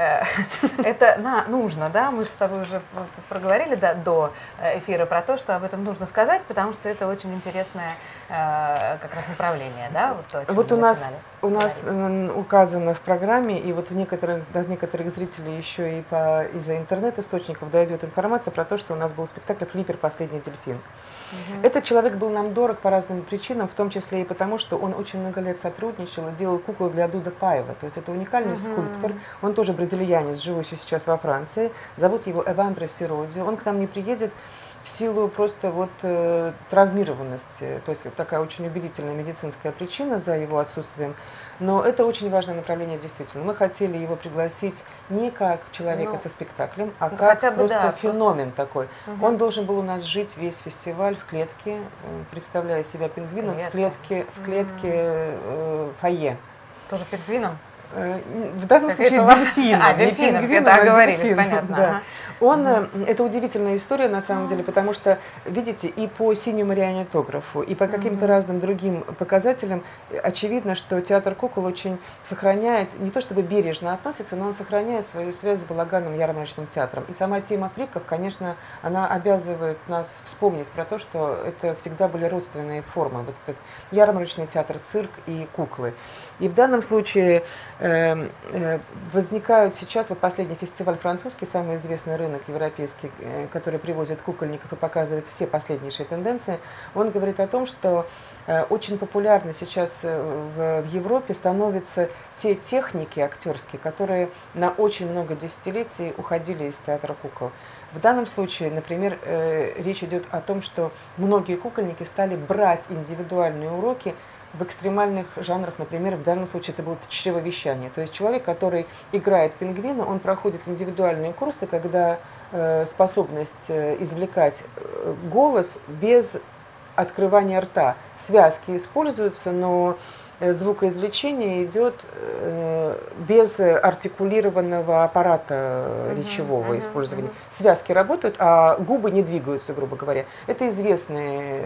Это нужно, да, мы же с тобой уже проговорили до эфира про то, что об этом нужно сказать, потому что это очень интересное как раз направление, да, вот то, о чем вот мы у нас указано в программе, и вот до некоторых зрителей еще и из-за интернет-источников дойдет информация про то, что у нас был спектакль «Флиппер. Последний дельфин». Этот человек был нам дорог по разным причинам, в том числе и потому, что он очень много лет сотрудничал и делал куклы для Дуда Паева. То есть это уникальный скульптор, он тоже бразильянец, живущий сейчас во Франции. Зовут его Эвандро Сироди. Он к нам не приедет в силу просто вот травмированности. То есть вот такая очень убедительная медицинская причина за его отсутствием. Но это очень важное направление действительно. Мы хотели его пригласить не как человека со спектаклем, а как просто феномен такой. Он должен был у нас жить весь фестиваль в клетке, представляя себя пингвином в клетке фойе. Тоже пингвином? В данном случае дельфином. Дельфином, договорились, понятно. Это удивительная история на самом деле, потому что, видите, и по синемарианетографу, и по каким-то разным другим показателям очевидно, что театр кукол очень сохраняет, не то чтобы бережно относится, но он сохраняет свою связь с балаганным ярмарочным театром. И сама тема фриков, конечно, она обязывает нас вспомнить про то, что это всегда были родственные формы. Вот этот ярмарочный театр, цирк и куклы. И в данном случае возникают сейчас, вот последний фестиваль французский, самый известный рынок европейский, который привозит кукольников и показывает все последнейшие тенденции, он говорит о том, что очень популярны сейчас в Европе становятся те техники актерские, которые на очень много десятилетий уходили из театра кукол. В данном случае, например, речь идет о том, что многие кукольники стали брать индивидуальные уроки в экстремальных жанрах, например, в данном случае это было чревовещание. То есть человек, который играет пингвина, он проходит индивидуальные курсы, когда способность извлекать голос без открывания рта. Связки используются, но звукоизвлечение идет без артикулированного аппарата речевого использования. Связки работают, а губы не двигаются, грубо говоря. Это известные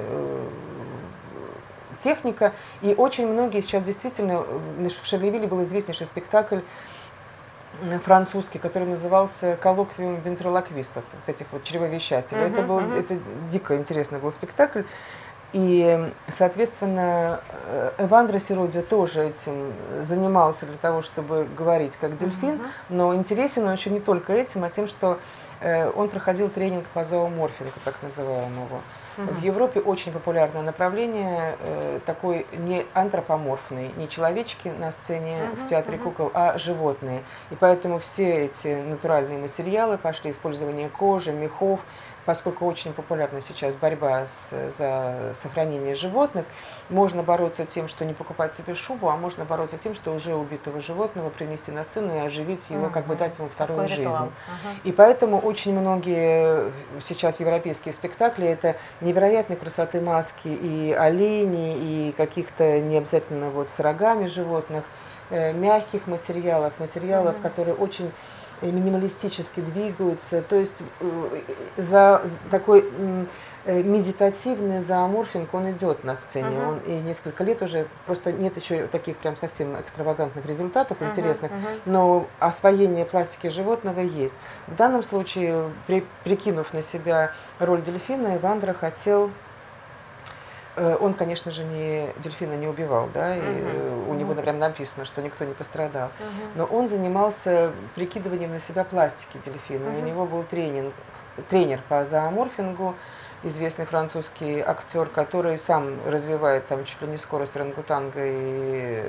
техника, и очень многие сейчас действительно, в Шарлевилле был известнейший спектакль французский, который назывался «Коллоквиум вентрилоквистов», вот этих вот чревовещателей. Это дико интересный был спектакль, и, соответственно, Эвандро Сироди тоже этим занимался для того, чтобы говорить как дельфин, но интересен он еще не только этим, а тем, что он проходил тренинг по зооморфингу, так называемого. В Европе очень популярное направление, такой не антропоморфный, не человечки на сцене в театре кукол, а животные. И поэтому все эти натуральные материалы пошли, использование кожи, мехов, поскольку очень популярна сейчас борьба за сохранение животных, можно бороться тем, что не покупать себе шубу, а можно бороться тем, что уже убитого животного принести на сцену и оживить его, как бы дать ему вторую жизнь. И поэтому очень многие сейчас европейские спектакли — это невероятной красоты маски и оленей, и каких-то не обязательно вот с рогами животных, мягких материалов, которые очень минималистически двигаются. То есть за такой медитативный зооморфинг, он идет на сцене. Он и несколько лет уже, просто нет еще таких прям совсем экстравагантных результатов интересных, но освоение пластики животного есть. В данном случае, прикинув на себя роль дельфина, Эвандро хотел... Он, конечно же, дельфина не убивал, да, и у него прям написано, что никто не пострадал. Но он занимался прикидыванием на себя пластики дельфина. У него был тренер по зооморфингу, известный французский актер, который сам развивает там чуть ли не скорость орангутанга и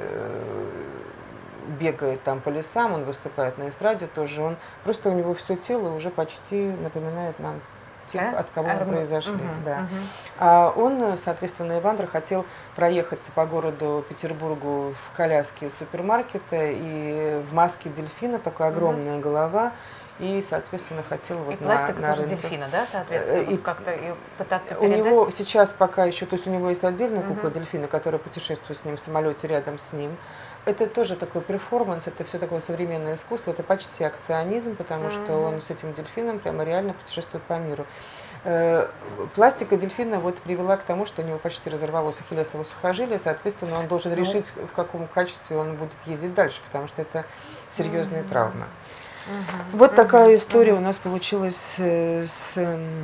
бегает там по лесам, он выступает на эстраде тоже. Просто у него все тело уже почти напоминает нам тех, от кого мы произошли. Да. А он, соответственно, Эвандро хотел проехаться по городу Петербургу в коляске супермаркета и в маске дельфина, такая огромная голова, и, соответственно, хотел вот и пластика на тоже рынке. Дельфина, да, соответственно, вот как-то пытаться у передать? него сейчас пока еще, то есть у него есть отдельная кукла дельфина, которая путешествует с ним в самолете рядом с ним. Это тоже такой перформанс, это все такое современное искусство, это почти акционизм, потому что он с этим дельфином прямо реально путешествует по миру. Пластика дельфина вот привела к тому, что у него почти разорвалось ахиллесово сухожилие, соответственно, он должен решить, в каком качестве он будет ездить дальше, потому что это серьезная травма. Вот такая история у нас получилась с...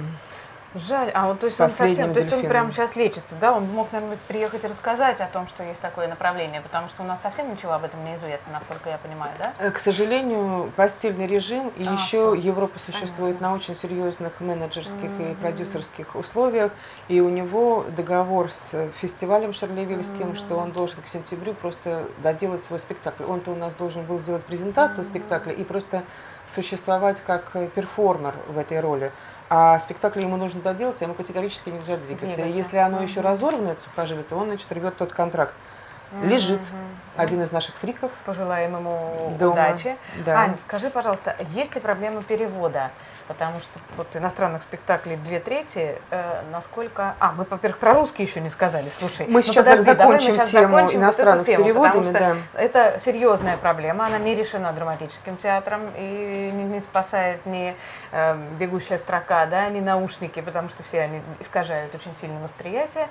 Жаль, а вот то есть он совсем, то есть он прямо сейчас лечится, да? Он мог, наверное, приехать и рассказать о том, что есть такое направление, потому что у нас совсем ничего об этом не известно, насколько я понимаю, да? К сожалению, постельный режим, и еще Европа существует на очень серьезных менеджерских и продюсерских условиях, и у него договор с фестивалем Шарлевильским, что он должен к сентябрю просто доделать свой спектакль. Он-то у нас должен был сделать презентацию спектакля и просто существовать как перформер в этой роли. А спектакль ему нужно доделать, а ему категорически нельзя двигаться. И если оно еще разорвано, это сухожилие, то он, значит, рвет тот контракт. Лежит один из наших фриков. Пожелаем ему дома. Удачи. Да. Ань, скажи, пожалуйста, есть ли проблема перевода? Потому что вот иностранных спектаклей 2/3, насколько... мы, во-первых, про русский еще не сказали, слушай. Мы сейчас закончим тему иностранных с переводами, потому что это серьезная проблема, она не решена драматическим театром и не спасает ни бегущая строка, да, ни наушники, потому что все они искажают очень сильно восприятие.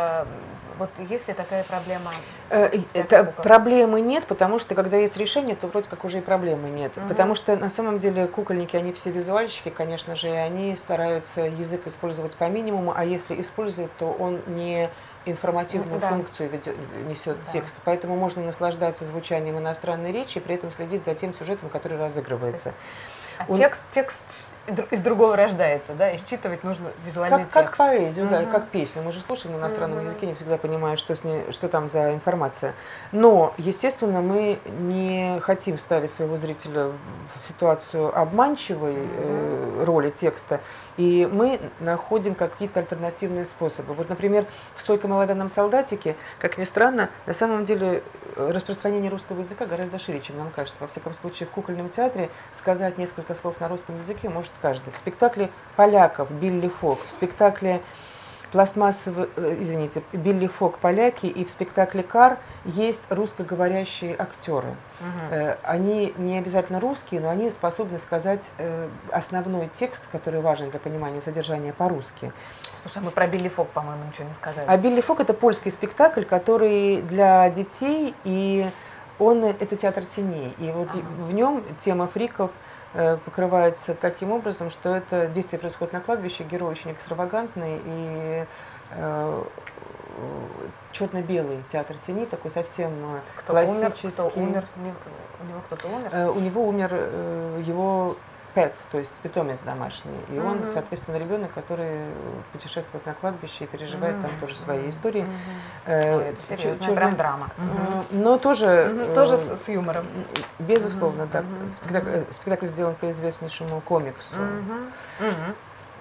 Вот есть ли такая проблема? Проблемы нет, потому что когда есть решение, то вроде как уже и проблемы нет. Потому что на самом деле кукольники, они все визуальщики, конечно же, и они стараются язык использовать по минимуму, а если используют, то он не информативную функцию несет текст. Поэтому можно наслаждаться звучанием иностранной речи и при этом следить за тем сюжетом, который разыгрывается. Текст из другого рождается, да, и считывать нужно визуальный текст. Как поэзию, да, как песню. Мы же слушаем на иностранном языке, не всегда понимаем, что там за информация. Но, естественно, мы не хотим ставить своего зрителя в ситуацию обманчивой роли текста, и мы находим какие-то альтернативные способы. Вот, например, в «Стойком оловянном солдатике», как ни странно, на самом деле распространение русского языка гораздо шире, чем нам кажется. Во всяком случае, в кукольном театре сказать несколько слов на русском языке может каждый. В спектакле поляков «Билли Фок», в спектакле «Билли Фок. Поляки» и в спектакле «Кар» есть русскоговорящие актеры. Они не обязательно русские, но они способны сказать основной текст, который важен для понимания содержания по-русски. Слушай, мы про «Билли Фок», по-моему, ничего не сказали. А «Билли Фок» — это польский спектакль, который для детей, и это театр теней. И вот в нем тема фриков покрывается таким образом, что это действие происходит на кладбище, герой очень экстравагантный, и черно-белый театр теней, такой совсем классический. Кто умер? У него кто-то умер? У него умер его pet, то есть питомец домашний. И он, соответственно, ребенок, который путешествует на кладбище и переживает там тоже свои истории. Это серьезная прям драма. Но тоже... Тоже с юмором. Безусловно, да. Спектакль сделан по известнейшему комиксу.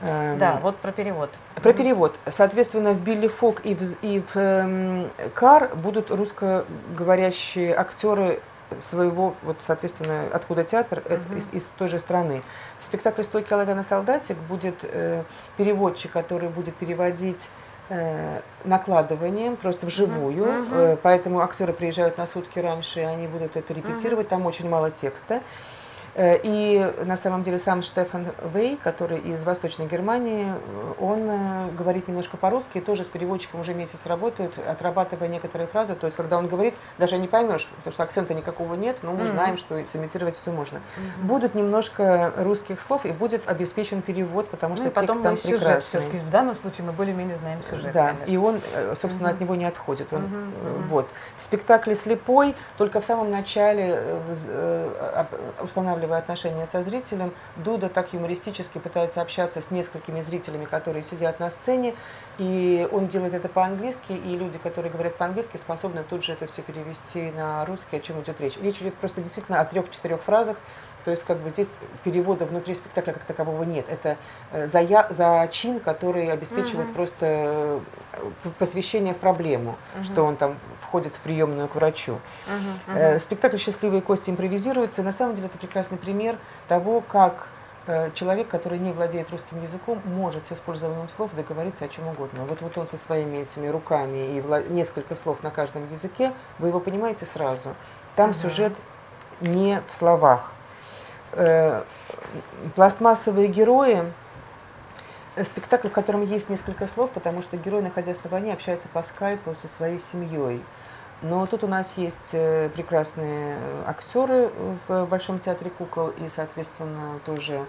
Да, вот про перевод. Про перевод. Соответственно, в Билли Фок и в Кар будут русскоговорящие актеры своего, вот, соответственно, откуда театр, из той же страны. В спектакле «Стойкий оловянный солдатик» будет переводчик, который будет переводить накладыванием, просто вживую, поэтому актеры приезжают на сутки раньше, и они будут это репетировать, там очень мало текста. И на самом деле сам Штефан Вей, который из Восточной Германии, он говорит немножко по-русски, и тоже с переводчиком уже месяц работают, отрабатывая некоторые фразы. То есть, когда он говорит, даже не поймешь, потому что акцента никакого нет, но мы знаем, что сымитировать все можно. Будут немножко русских слов, и будет обеспечен перевод, потому что текст там прекрасный. Все-таки в данном случае мы более-менее знаем сюжет. Да, конечно. и он, собственно, от него не отходит. Вот. В спектакле «Слепой» только в самом начале устанавливается отношения со зрителем, Дуда так юмористически пытается общаться с несколькими зрителями, которые сидят на сцене, и он делает это по-английски, и люди, которые говорят по-английски, способны тут же это все перевести на русский, о чем идет речь. Речь идет просто действительно о 3-4 фразах, то есть как бы здесь перевода внутри спектакля как такового нет. Это зачин, который обеспечивает просто посвящение в проблему, что он там входит в приемную к врачу. Спектакль «Счастливые кости» импровизируется. На самом деле это прекрасный пример того, как человек, который не владеет русским языком, может с использованием слов договориться о чем угодно. Вот он со своими этими руками и несколько слов на каждом языке, вы его понимаете сразу. Там сюжет не в словах. Пластмассовые герои. Спектакль, в котором есть несколько слов, потому что герой, находясь на войне, общается по скайпу со своей семьей. Но тут у нас есть прекрасные актеры в Большом театре кукол, и, соответственно, тоже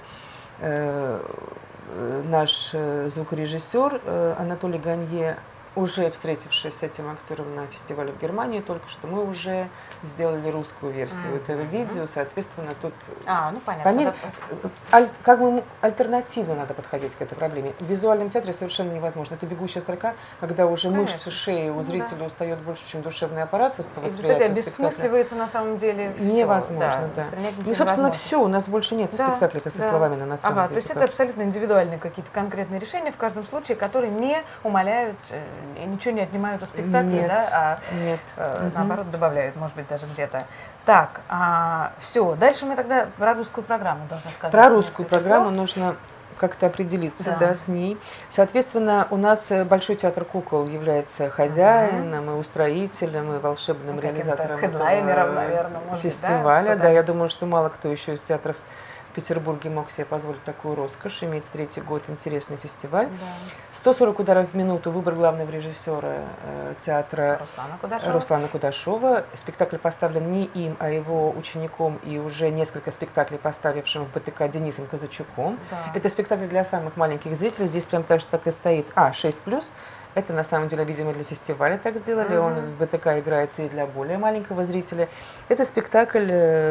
наш звукорежиссер Анатолий Ганье, уже встретившись с этим актером на фестивале в Германии, только что мы уже сделали русскую версию этого видео, соответственно, тут ну понятно. как бы альтернативно надо подходить к этой проблеме. В визуальном театре совершенно невозможно. Это бегущая строка, когда уже мышцы шеи у зрителя устает больше, чем душевный аппарат. И, кстати, обесмысливается на самом деле все. Невозможно, да. Ну, собственно, все, у нас больше нет спектакля-то со словами на иностранном языке. То есть это абсолютно индивидуальные какие-то конкретные решения в каждом случае, которые не умаляют и ничего не отнимают у спектакля, наоборот добавляют, может быть, даже где-то. Так, все. Дальше мы тогда про русскую программу должны сказать. Про русскую программу нужно как-то определиться, с ней. Соответственно, у нас Большой театр кукол является хозяином, и устроителем, и волшебным реализатором хедлайнером, наверное, фестиваля. Да, я думаю, что мало кто еще из театров в Петербурге мог себе позволить такую роскошь, иметь 3-й год интересный фестиваль. 140 ударов в минуту, выбор главного режиссера театра Руслана Кудашова. Спектакль поставлен не им, а его учеником и уже несколько спектаклей поставившим в БТК Денисом Казачуком. Это спектакль для самых маленьких зрителей, здесь прям так и стоит 6+. Это на самом деле, видимо, для фестиваля так сделали. Он в БТК играется и для более маленького зрителя. Это спектакль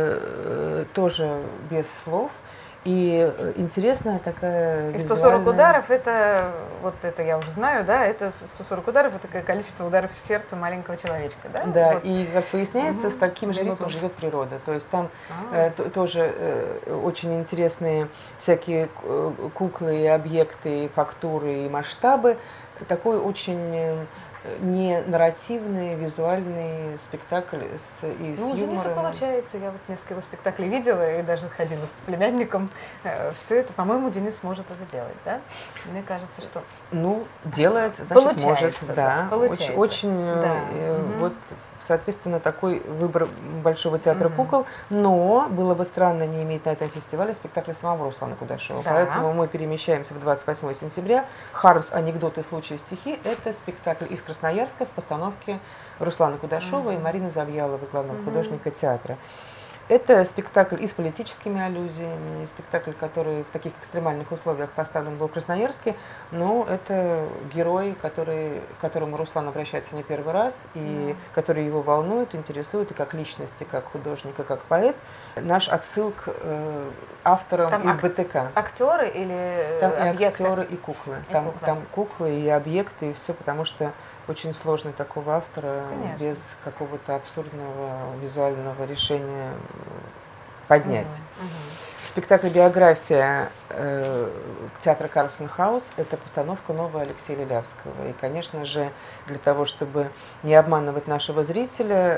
тоже без слов. И интересная такая И 140 ударов, это, вот это я уже знаю, да, это 140 ударов, это такое количество ударов в сердце маленького человечка, да? Да, и, как выясняется, с таким же ритмом живет природа. То есть там тоже очень интересные всякие куклы, и объекты, и фактуры, и масштабы. Такой очень не нарративный, визуальный спектакль с юмором. У Дениса получается. Я вот несколько его спектаклей видела и даже ходила с племянником. Все это, по-моему, Денис может это делать, да? Мне кажется, что... Делает, значит, может, да. Получается. Вот, соответственно, такой выбор Большого театра кукол. Но было бы странно не иметь на этом фестивале спектакля самого Руслана Кудашова. Поэтому мы перемещаемся в 28 сентября. «Хармс. Анекдоты, случаи, стихи» — это спектакль из Красноярска в постановке Руслана Кудашова и Марины Завьяловой, главного художника театра. Это спектакль и с политическими аллюзиями, спектакль, который в таких экстремальных условиях поставлен был в Красноярске, но это герой, к которому Руслан обращается не первый раз, и который его волнует, интересует и как личность, и как художник, и как поэт. Наш отсыл к авторам там из БТК. Актеры или там объекты? И актеры, и куклы. Там куклы, и объекты, и все, потому что очень сложно такого автора без какого-то абсурдного визуального решения поднять. Спектакль «Биография» театра Карлсон-Хаус – это постановка новая Алексея Лилявского. И, конечно же, для того, чтобы не обманывать нашего зрителя,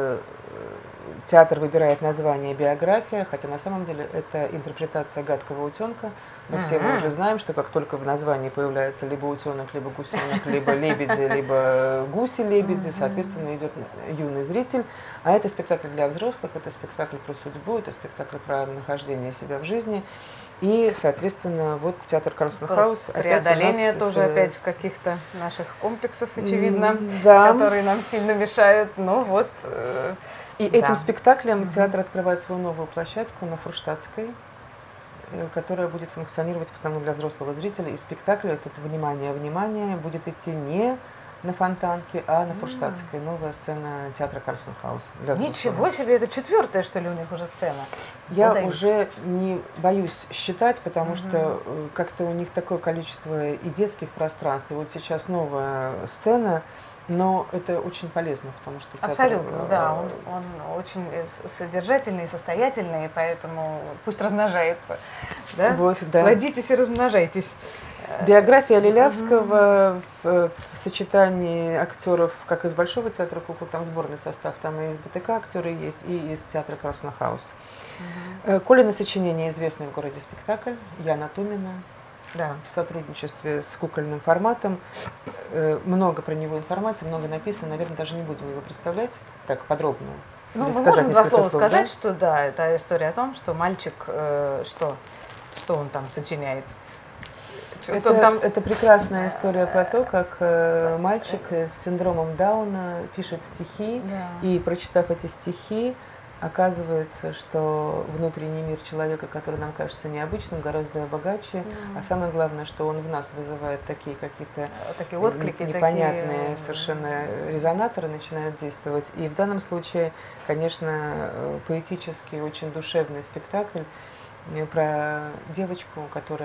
театр выбирает название «Биография», хотя на самом деле это интерпретация «Гадкого утенка». Мы все мы уже знаем, что как только в названии появляется либо утенок, либо гусенок, либо лебеди, либо гуси-лебеди, соответственно, идет юный зритель. А это спектакль для взрослых, это спектакль про судьбу, это спектакль про нахождение себя в жизни. И, соответственно, вот театр Карлсон-Хаус. Преодоление тоже опять каких-то наших комплексов, очевидно, которые нам сильно мешают. Ну вот. И этим спектаклем театр открывает свою новую площадку на Фурштадтской, которая будет функционировать в основном для взрослого зрителя. И спектакль этот, внимание, будет идти не на Фонтанке, а на Фурштадтской. Новая сцена театра Карлсон-Хаус. Ничего себе, это 4-я, что ли, у них уже сцена? Я уже не боюсь считать, потому что как-то у них такое количество и детских пространств. И вот сейчас новая сцена. Но это очень полезно, потому что театр... Абсолютно, да. Он очень содержательный и состоятельный, поэтому пусть размножается. Да? Вот, да. Плодитесь и размножайтесь. Биография Лилявского в сочетании актеров как из Большого театра Кукол, там сборный состав, там и из БТК актеры есть, и из театра Карлсон-Хаус. Колины сочинение известный в городе спектакль «Яна Тумина». Да, в сотрудничестве с кукольным форматом. Много про него информации, много написано. Наверное, даже не будем его представлять так подробно. Ну, мы можем два слова сказать, да? Что да, это история о том, что мальчик, что он там сочиняет. Это прекрасная история про то, как мальчик с синдромом Дауна пишет стихи, и, прочитав эти стихи, оказывается, что внутренний мир человека, который нам кажется необычным, гораздо богаче, а самое главное, что он в нас вызывает такие какие-то отклики, непонятные совершенно резонаторы начинают действовать. И в данном случае, конечно, поэтический, очень душевный спектакль про девочку,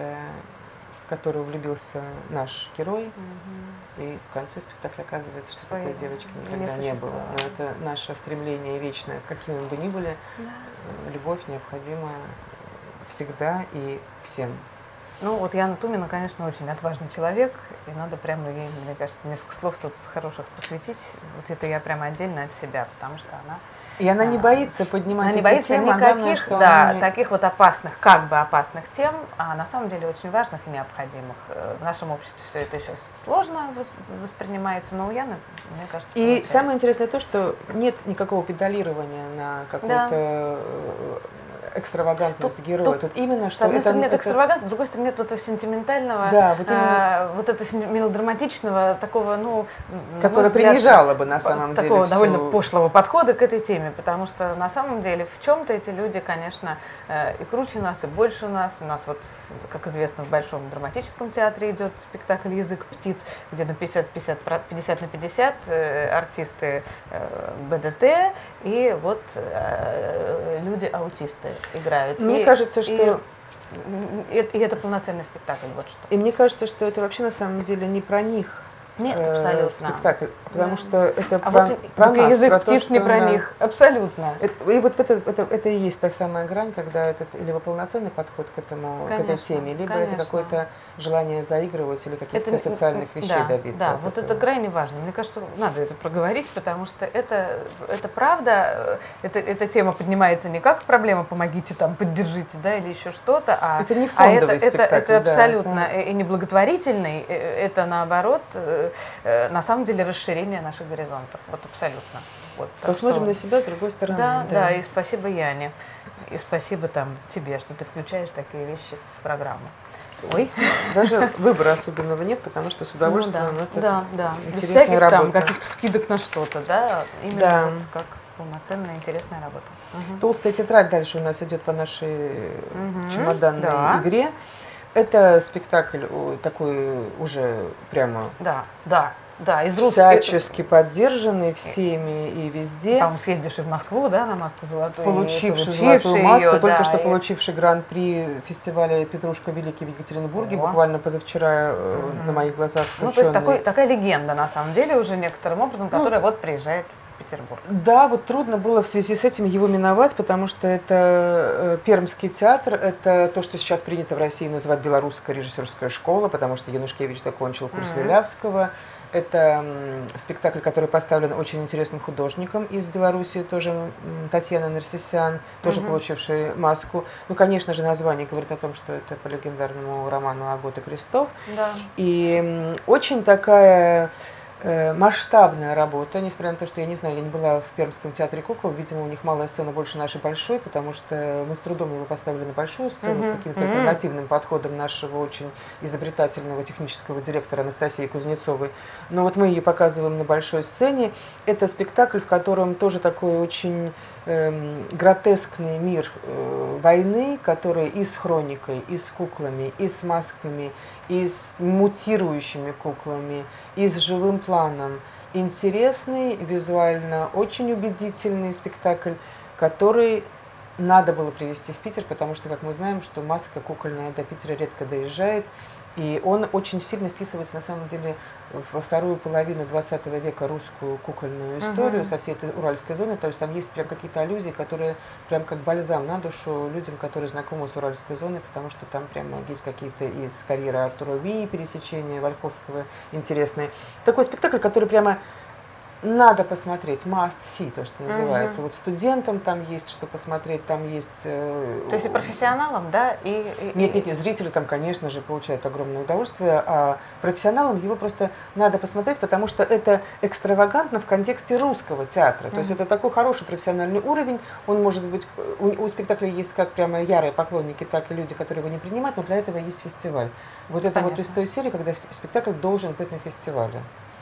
в которую влюбился наш герой, и в конце спектакля оказывается, что такой девочки никогда не было. Но это наше стремление вечное, какими бы ни были, любовь необходима всегда и всем. Ну, вот Яна Тумина, конечно, очень отважный человек, и надо прямо ей, мне кажется, несколько слов тут хороших посвятить. Вот это я прямо отдельно от себя, потому что она... И она не боится поднимать эти темы. Она не боится никаких, да, таких вот опасных, как бы опасных тем, а на самом деле очень важных и необходимых. В нашем обществе все это еще сложно воспринимается, но у Яны, мне кажется, и самое интересное то, что нет никакого педалирования на какой-то экстравагантность героя. Тут именно что с одной стороны нет экстраваганции, с другой стороны нет вот этого сентиментального, да, вот это мелодраматичного такого, ну, которое принижало бы на самом деле такого довольно пошлого подхода к этой теме, потому что на самом деле в чем-то эти люди, конечно, и круче нас, и больше нас. У нас вот, как известно, в Большом драматическом театре идет спектакль «Язык птиц», где на 50 на 50 артисты БДТ и вот люди-аутисты играют. Мне кажется, что... И это полноценный спектакль, вот что. И мне кажется, что это вообще на самом деле не про них. Нет, абсолютно. Спектакль, потому что это про нас, «Язык про птиц» то, не про них, абсолютно. И вот это и есть та самая грань, когда это либо полноценный подход к этой теме, либо это какое-то желание заигрывать или каких-то социальных вещей добиться. Да, вот это крайне важно. Мне кажется, надо это проговорить, потому что это правда, эта тема поднимается не как проблема «помогите, там, поддержите», да, или еще что-то, это не фондовый спектакль, это абсолютно и не благотворительный, это наоборот, на самом деле расширение наших горизонтов. Вот абсолютно. Вот, посмотрим на себя с другой стороны. Да, и спасибо Яне, и спасибо там тебе, что ты включаешь такие вещи в программу. Ой. Даже выбора особенного нет, потому что с удовольствием да. Без всяких там каких-то скидок на что-то, да, именно вот как полноценная интересная работа. Толстая тетрадь дальше у нас идет по нашей чемоданной игре. Это спектакль такой уже прямо из всячески поддержанный всеми и везде. По-моему, съездивший в Москву, да, на Маску Золотую. Получивший Золотую Маску, только что получивший гран-при фестиваля «Петрушка Великий» в Екатеринбурге, буквально позавчера на моих глазах. Ну, то есть такая легенда, на самом деле, уже некоторым образом, которая вот приезжает Петербург. Да, вот трудно было в связи с этим его миновать, потому что это Пермский театр, это то, что сейчас принято в России называть белорусская режиссерская школа, потому что Янушкевич закончил курс Лилявского. Это спектакль, который поставлен очень интересным художником из Беларуси, тоже Татьяна Нарсисян, тоже получивший маску. Ну, конечно же, название говорит о том, что это по легендарному роману «Агот и Крестов». Да. И очень такая масштабная работа, несмотря на то, что я не знаю, я не была в Пермском театре кукол, видимо, у них малая сцена больше нашей большой, потому что мы с трудом его поставили на большую сцену с каким-то альтернативным подходом нашего очень изобретательного технического директора Анастасии Кузнецовой. Но вот мы ее показываем на большой сцене. Это спектакль, в котором тоже такой очень гротескный мир войны, который и с хроникой, и с куклами, и с масками, и с мутирующими куклами, и с живым планом. Интересный, визуально очень убедительный спектакль, который надо было привезти в Питер, потому что, как мы знаем, что маска кукольная до Питера редко доезжает. И он очень сильно вписывается, на самом деле, во вторую половину 20 века русскую кукольную историю со всей этой уральской зоны. То есть там есть прям какие-то аллюзии, которые прям как бальзам на душу людям, которые знакомы с уральской зоной, потому что там прямо есть какие-то из карьеры Артура Ви, пересечения Вольховского интересные. Такой спектакль, который прямо надо посмотреть, must see, то, что называется. Вот студентам там есть что посмотреть, там есть... То есть и профессионалам, да? Нет, зрители там, конечно же, получают огромное удовольствие, а профессионалам его просто надо посмотреть, потому что это экстравагантно в контексте русского театра. То есть это такой хороший профессиональный уровень, он может быть... У спектакля есть как прямо ярые поклонники, так и люди, которые его не принимают, но для этого есть фестиваль. Вот это вот из той серии, когда спектакль должен быть на фестивале.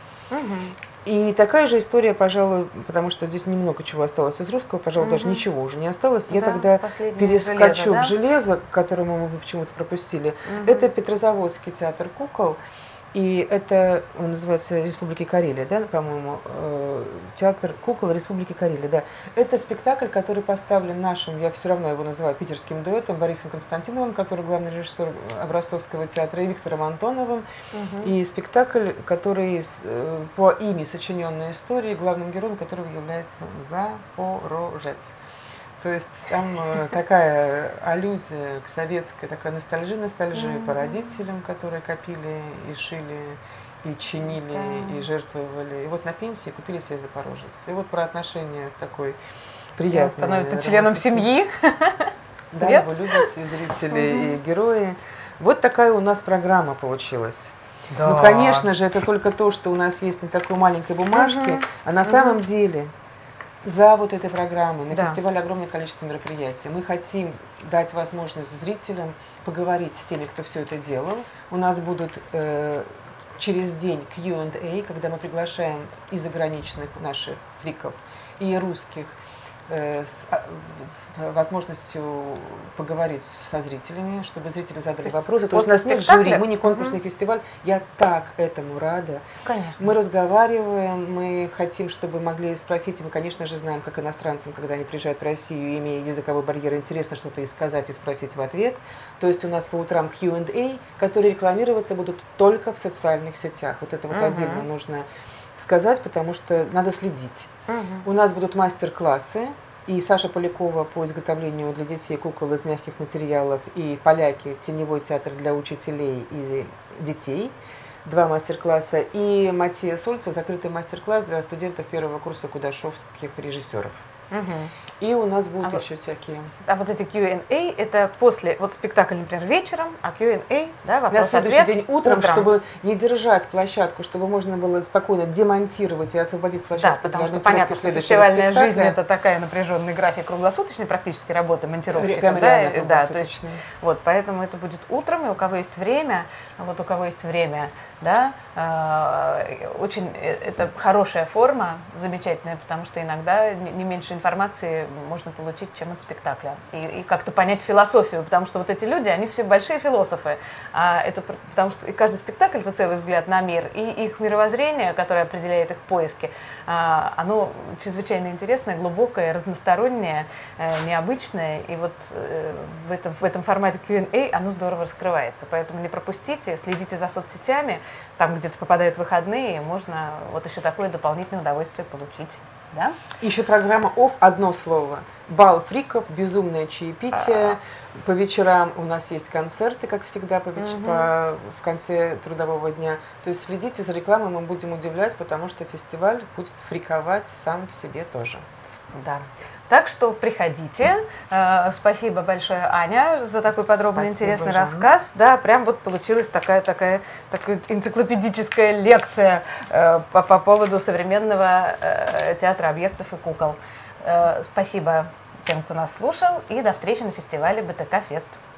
И такая же история, пожалуй, потому что здесь немного чего осталось из русского, пожалуй, даже ничего уже не осталось. Я тогда перескочу к «Железо», к которому мы почему-то пропустили. Это Петрозаводский театр кукол. И это, он называется «Республики Карелия», да, по-моему, театр кукол Республики Карелия, да. Это спектакль, который поставлен нашим, я все равно его называю питерским дуэтом, Борисом Константиновым, который главный режиссер Образцовского театра, и Виктором Антоновым. И спектакль, который по ими сочиненной истории, главным героем которого является Запорожец. То есть там такая аллюзия к советской, такая ностальжия по родителям, которые копили и шили, и чинили, и жертвовали. И вот на пенсии купили себе Запорожец. И вот про отношения такой приятной. Становится членом семьи. Да, его любят и зрители, и герои. Вот такая у нас программа получилась. Да. Ну, конечно же, это только то, что у нас есть на такой маленькой бумажке, а на самом деле... За вот этой программой на фестивале огромное количество мероприятий. Мы хотим дать возможность зрителям поговорить с теми, кто все это делал. У нас будут через день Q&A, когда мы приглашаем и заграничных наших фриков, и русских, с возможностью поговорить со зрителями, чтобы зрители задали вопросы. То есть у нас нет жюри, мы не конкурсный фестиваль. Я так этому рада. Конечно. Мы разговариваем, мы хотим, чтобы могли спросить, и мы, конечно же, знаем, как иностранцам, когда они приезжают в Россию, имея языковой барьер, интересно что-то и сказать, и спросить в ответ. То есть у нас по утрам Q&A, которые рекламироваться будут только в социальных сетях. Вот это вот отдельно нужно сказать, потому что надо следить. У нас будут мастер-классы, и Саша Полякова по изготовлению для детей кукол из мягких материалов, и поляки, теневой театр для учителей и детей, 2 мастер-класса, и Матия Сольца, закрытый мастер-класс для студентов первого курса кудашовских режиссеров. И у нас будут еще всякие. А вот эти Q&A, это после, вот спектакль, например, вечером, а Q&A, да, вопрос-ответ. На следующий день утром, чтобы не держать площадку, чтобы можно было спокойно демонтировать и освободить площадку. Да, потому что понятно, что фестивальная жизнь – это такая напряженный график круглосуточной практически работы монтировщика. Прямо да, то есть, вот, поэтому это будет утром, и у кого есть время, вот у кого есть время, да, очень, это хорошая форма, замечательная, потому что иногда не меньше информации можно получить, чем от спектакля. И как-то понять философию, потому что вот эти люди, они все большие философы. Это потому что каждый спектакль – это целый взгляд на мир, и их мировоззрение, которое определяет их поиски, оно чрезвычайно интересное, глубокое, разностороннее, необычное. И вот в этом формате Q&A оно здорово раскрывается. Поэтому не пропустите, следите за соцсетями, там где-то попадают выходные, можно вот еще такое дополнительное удовольствие получить. Да? Еще программа ОФФ, одно слово. Бал фриков, безумное чаепитие. По вечерам у нас есть концерты, как всегда, в конце трудового дня. То есть следите за рекламой, мы будем удивлять, потому что фестиваль будет фриковать сам в себе тоже. Да. Так что приходите. Спасибо большое, Аня, за такой подробный, интересный рассказ. Да, прям вот получилась такая энциклопедическая лекция по поводу современного театра объектов и кукол. Спасибо тем, кто нас слушал, и до встречи на фестивале БТК Фест.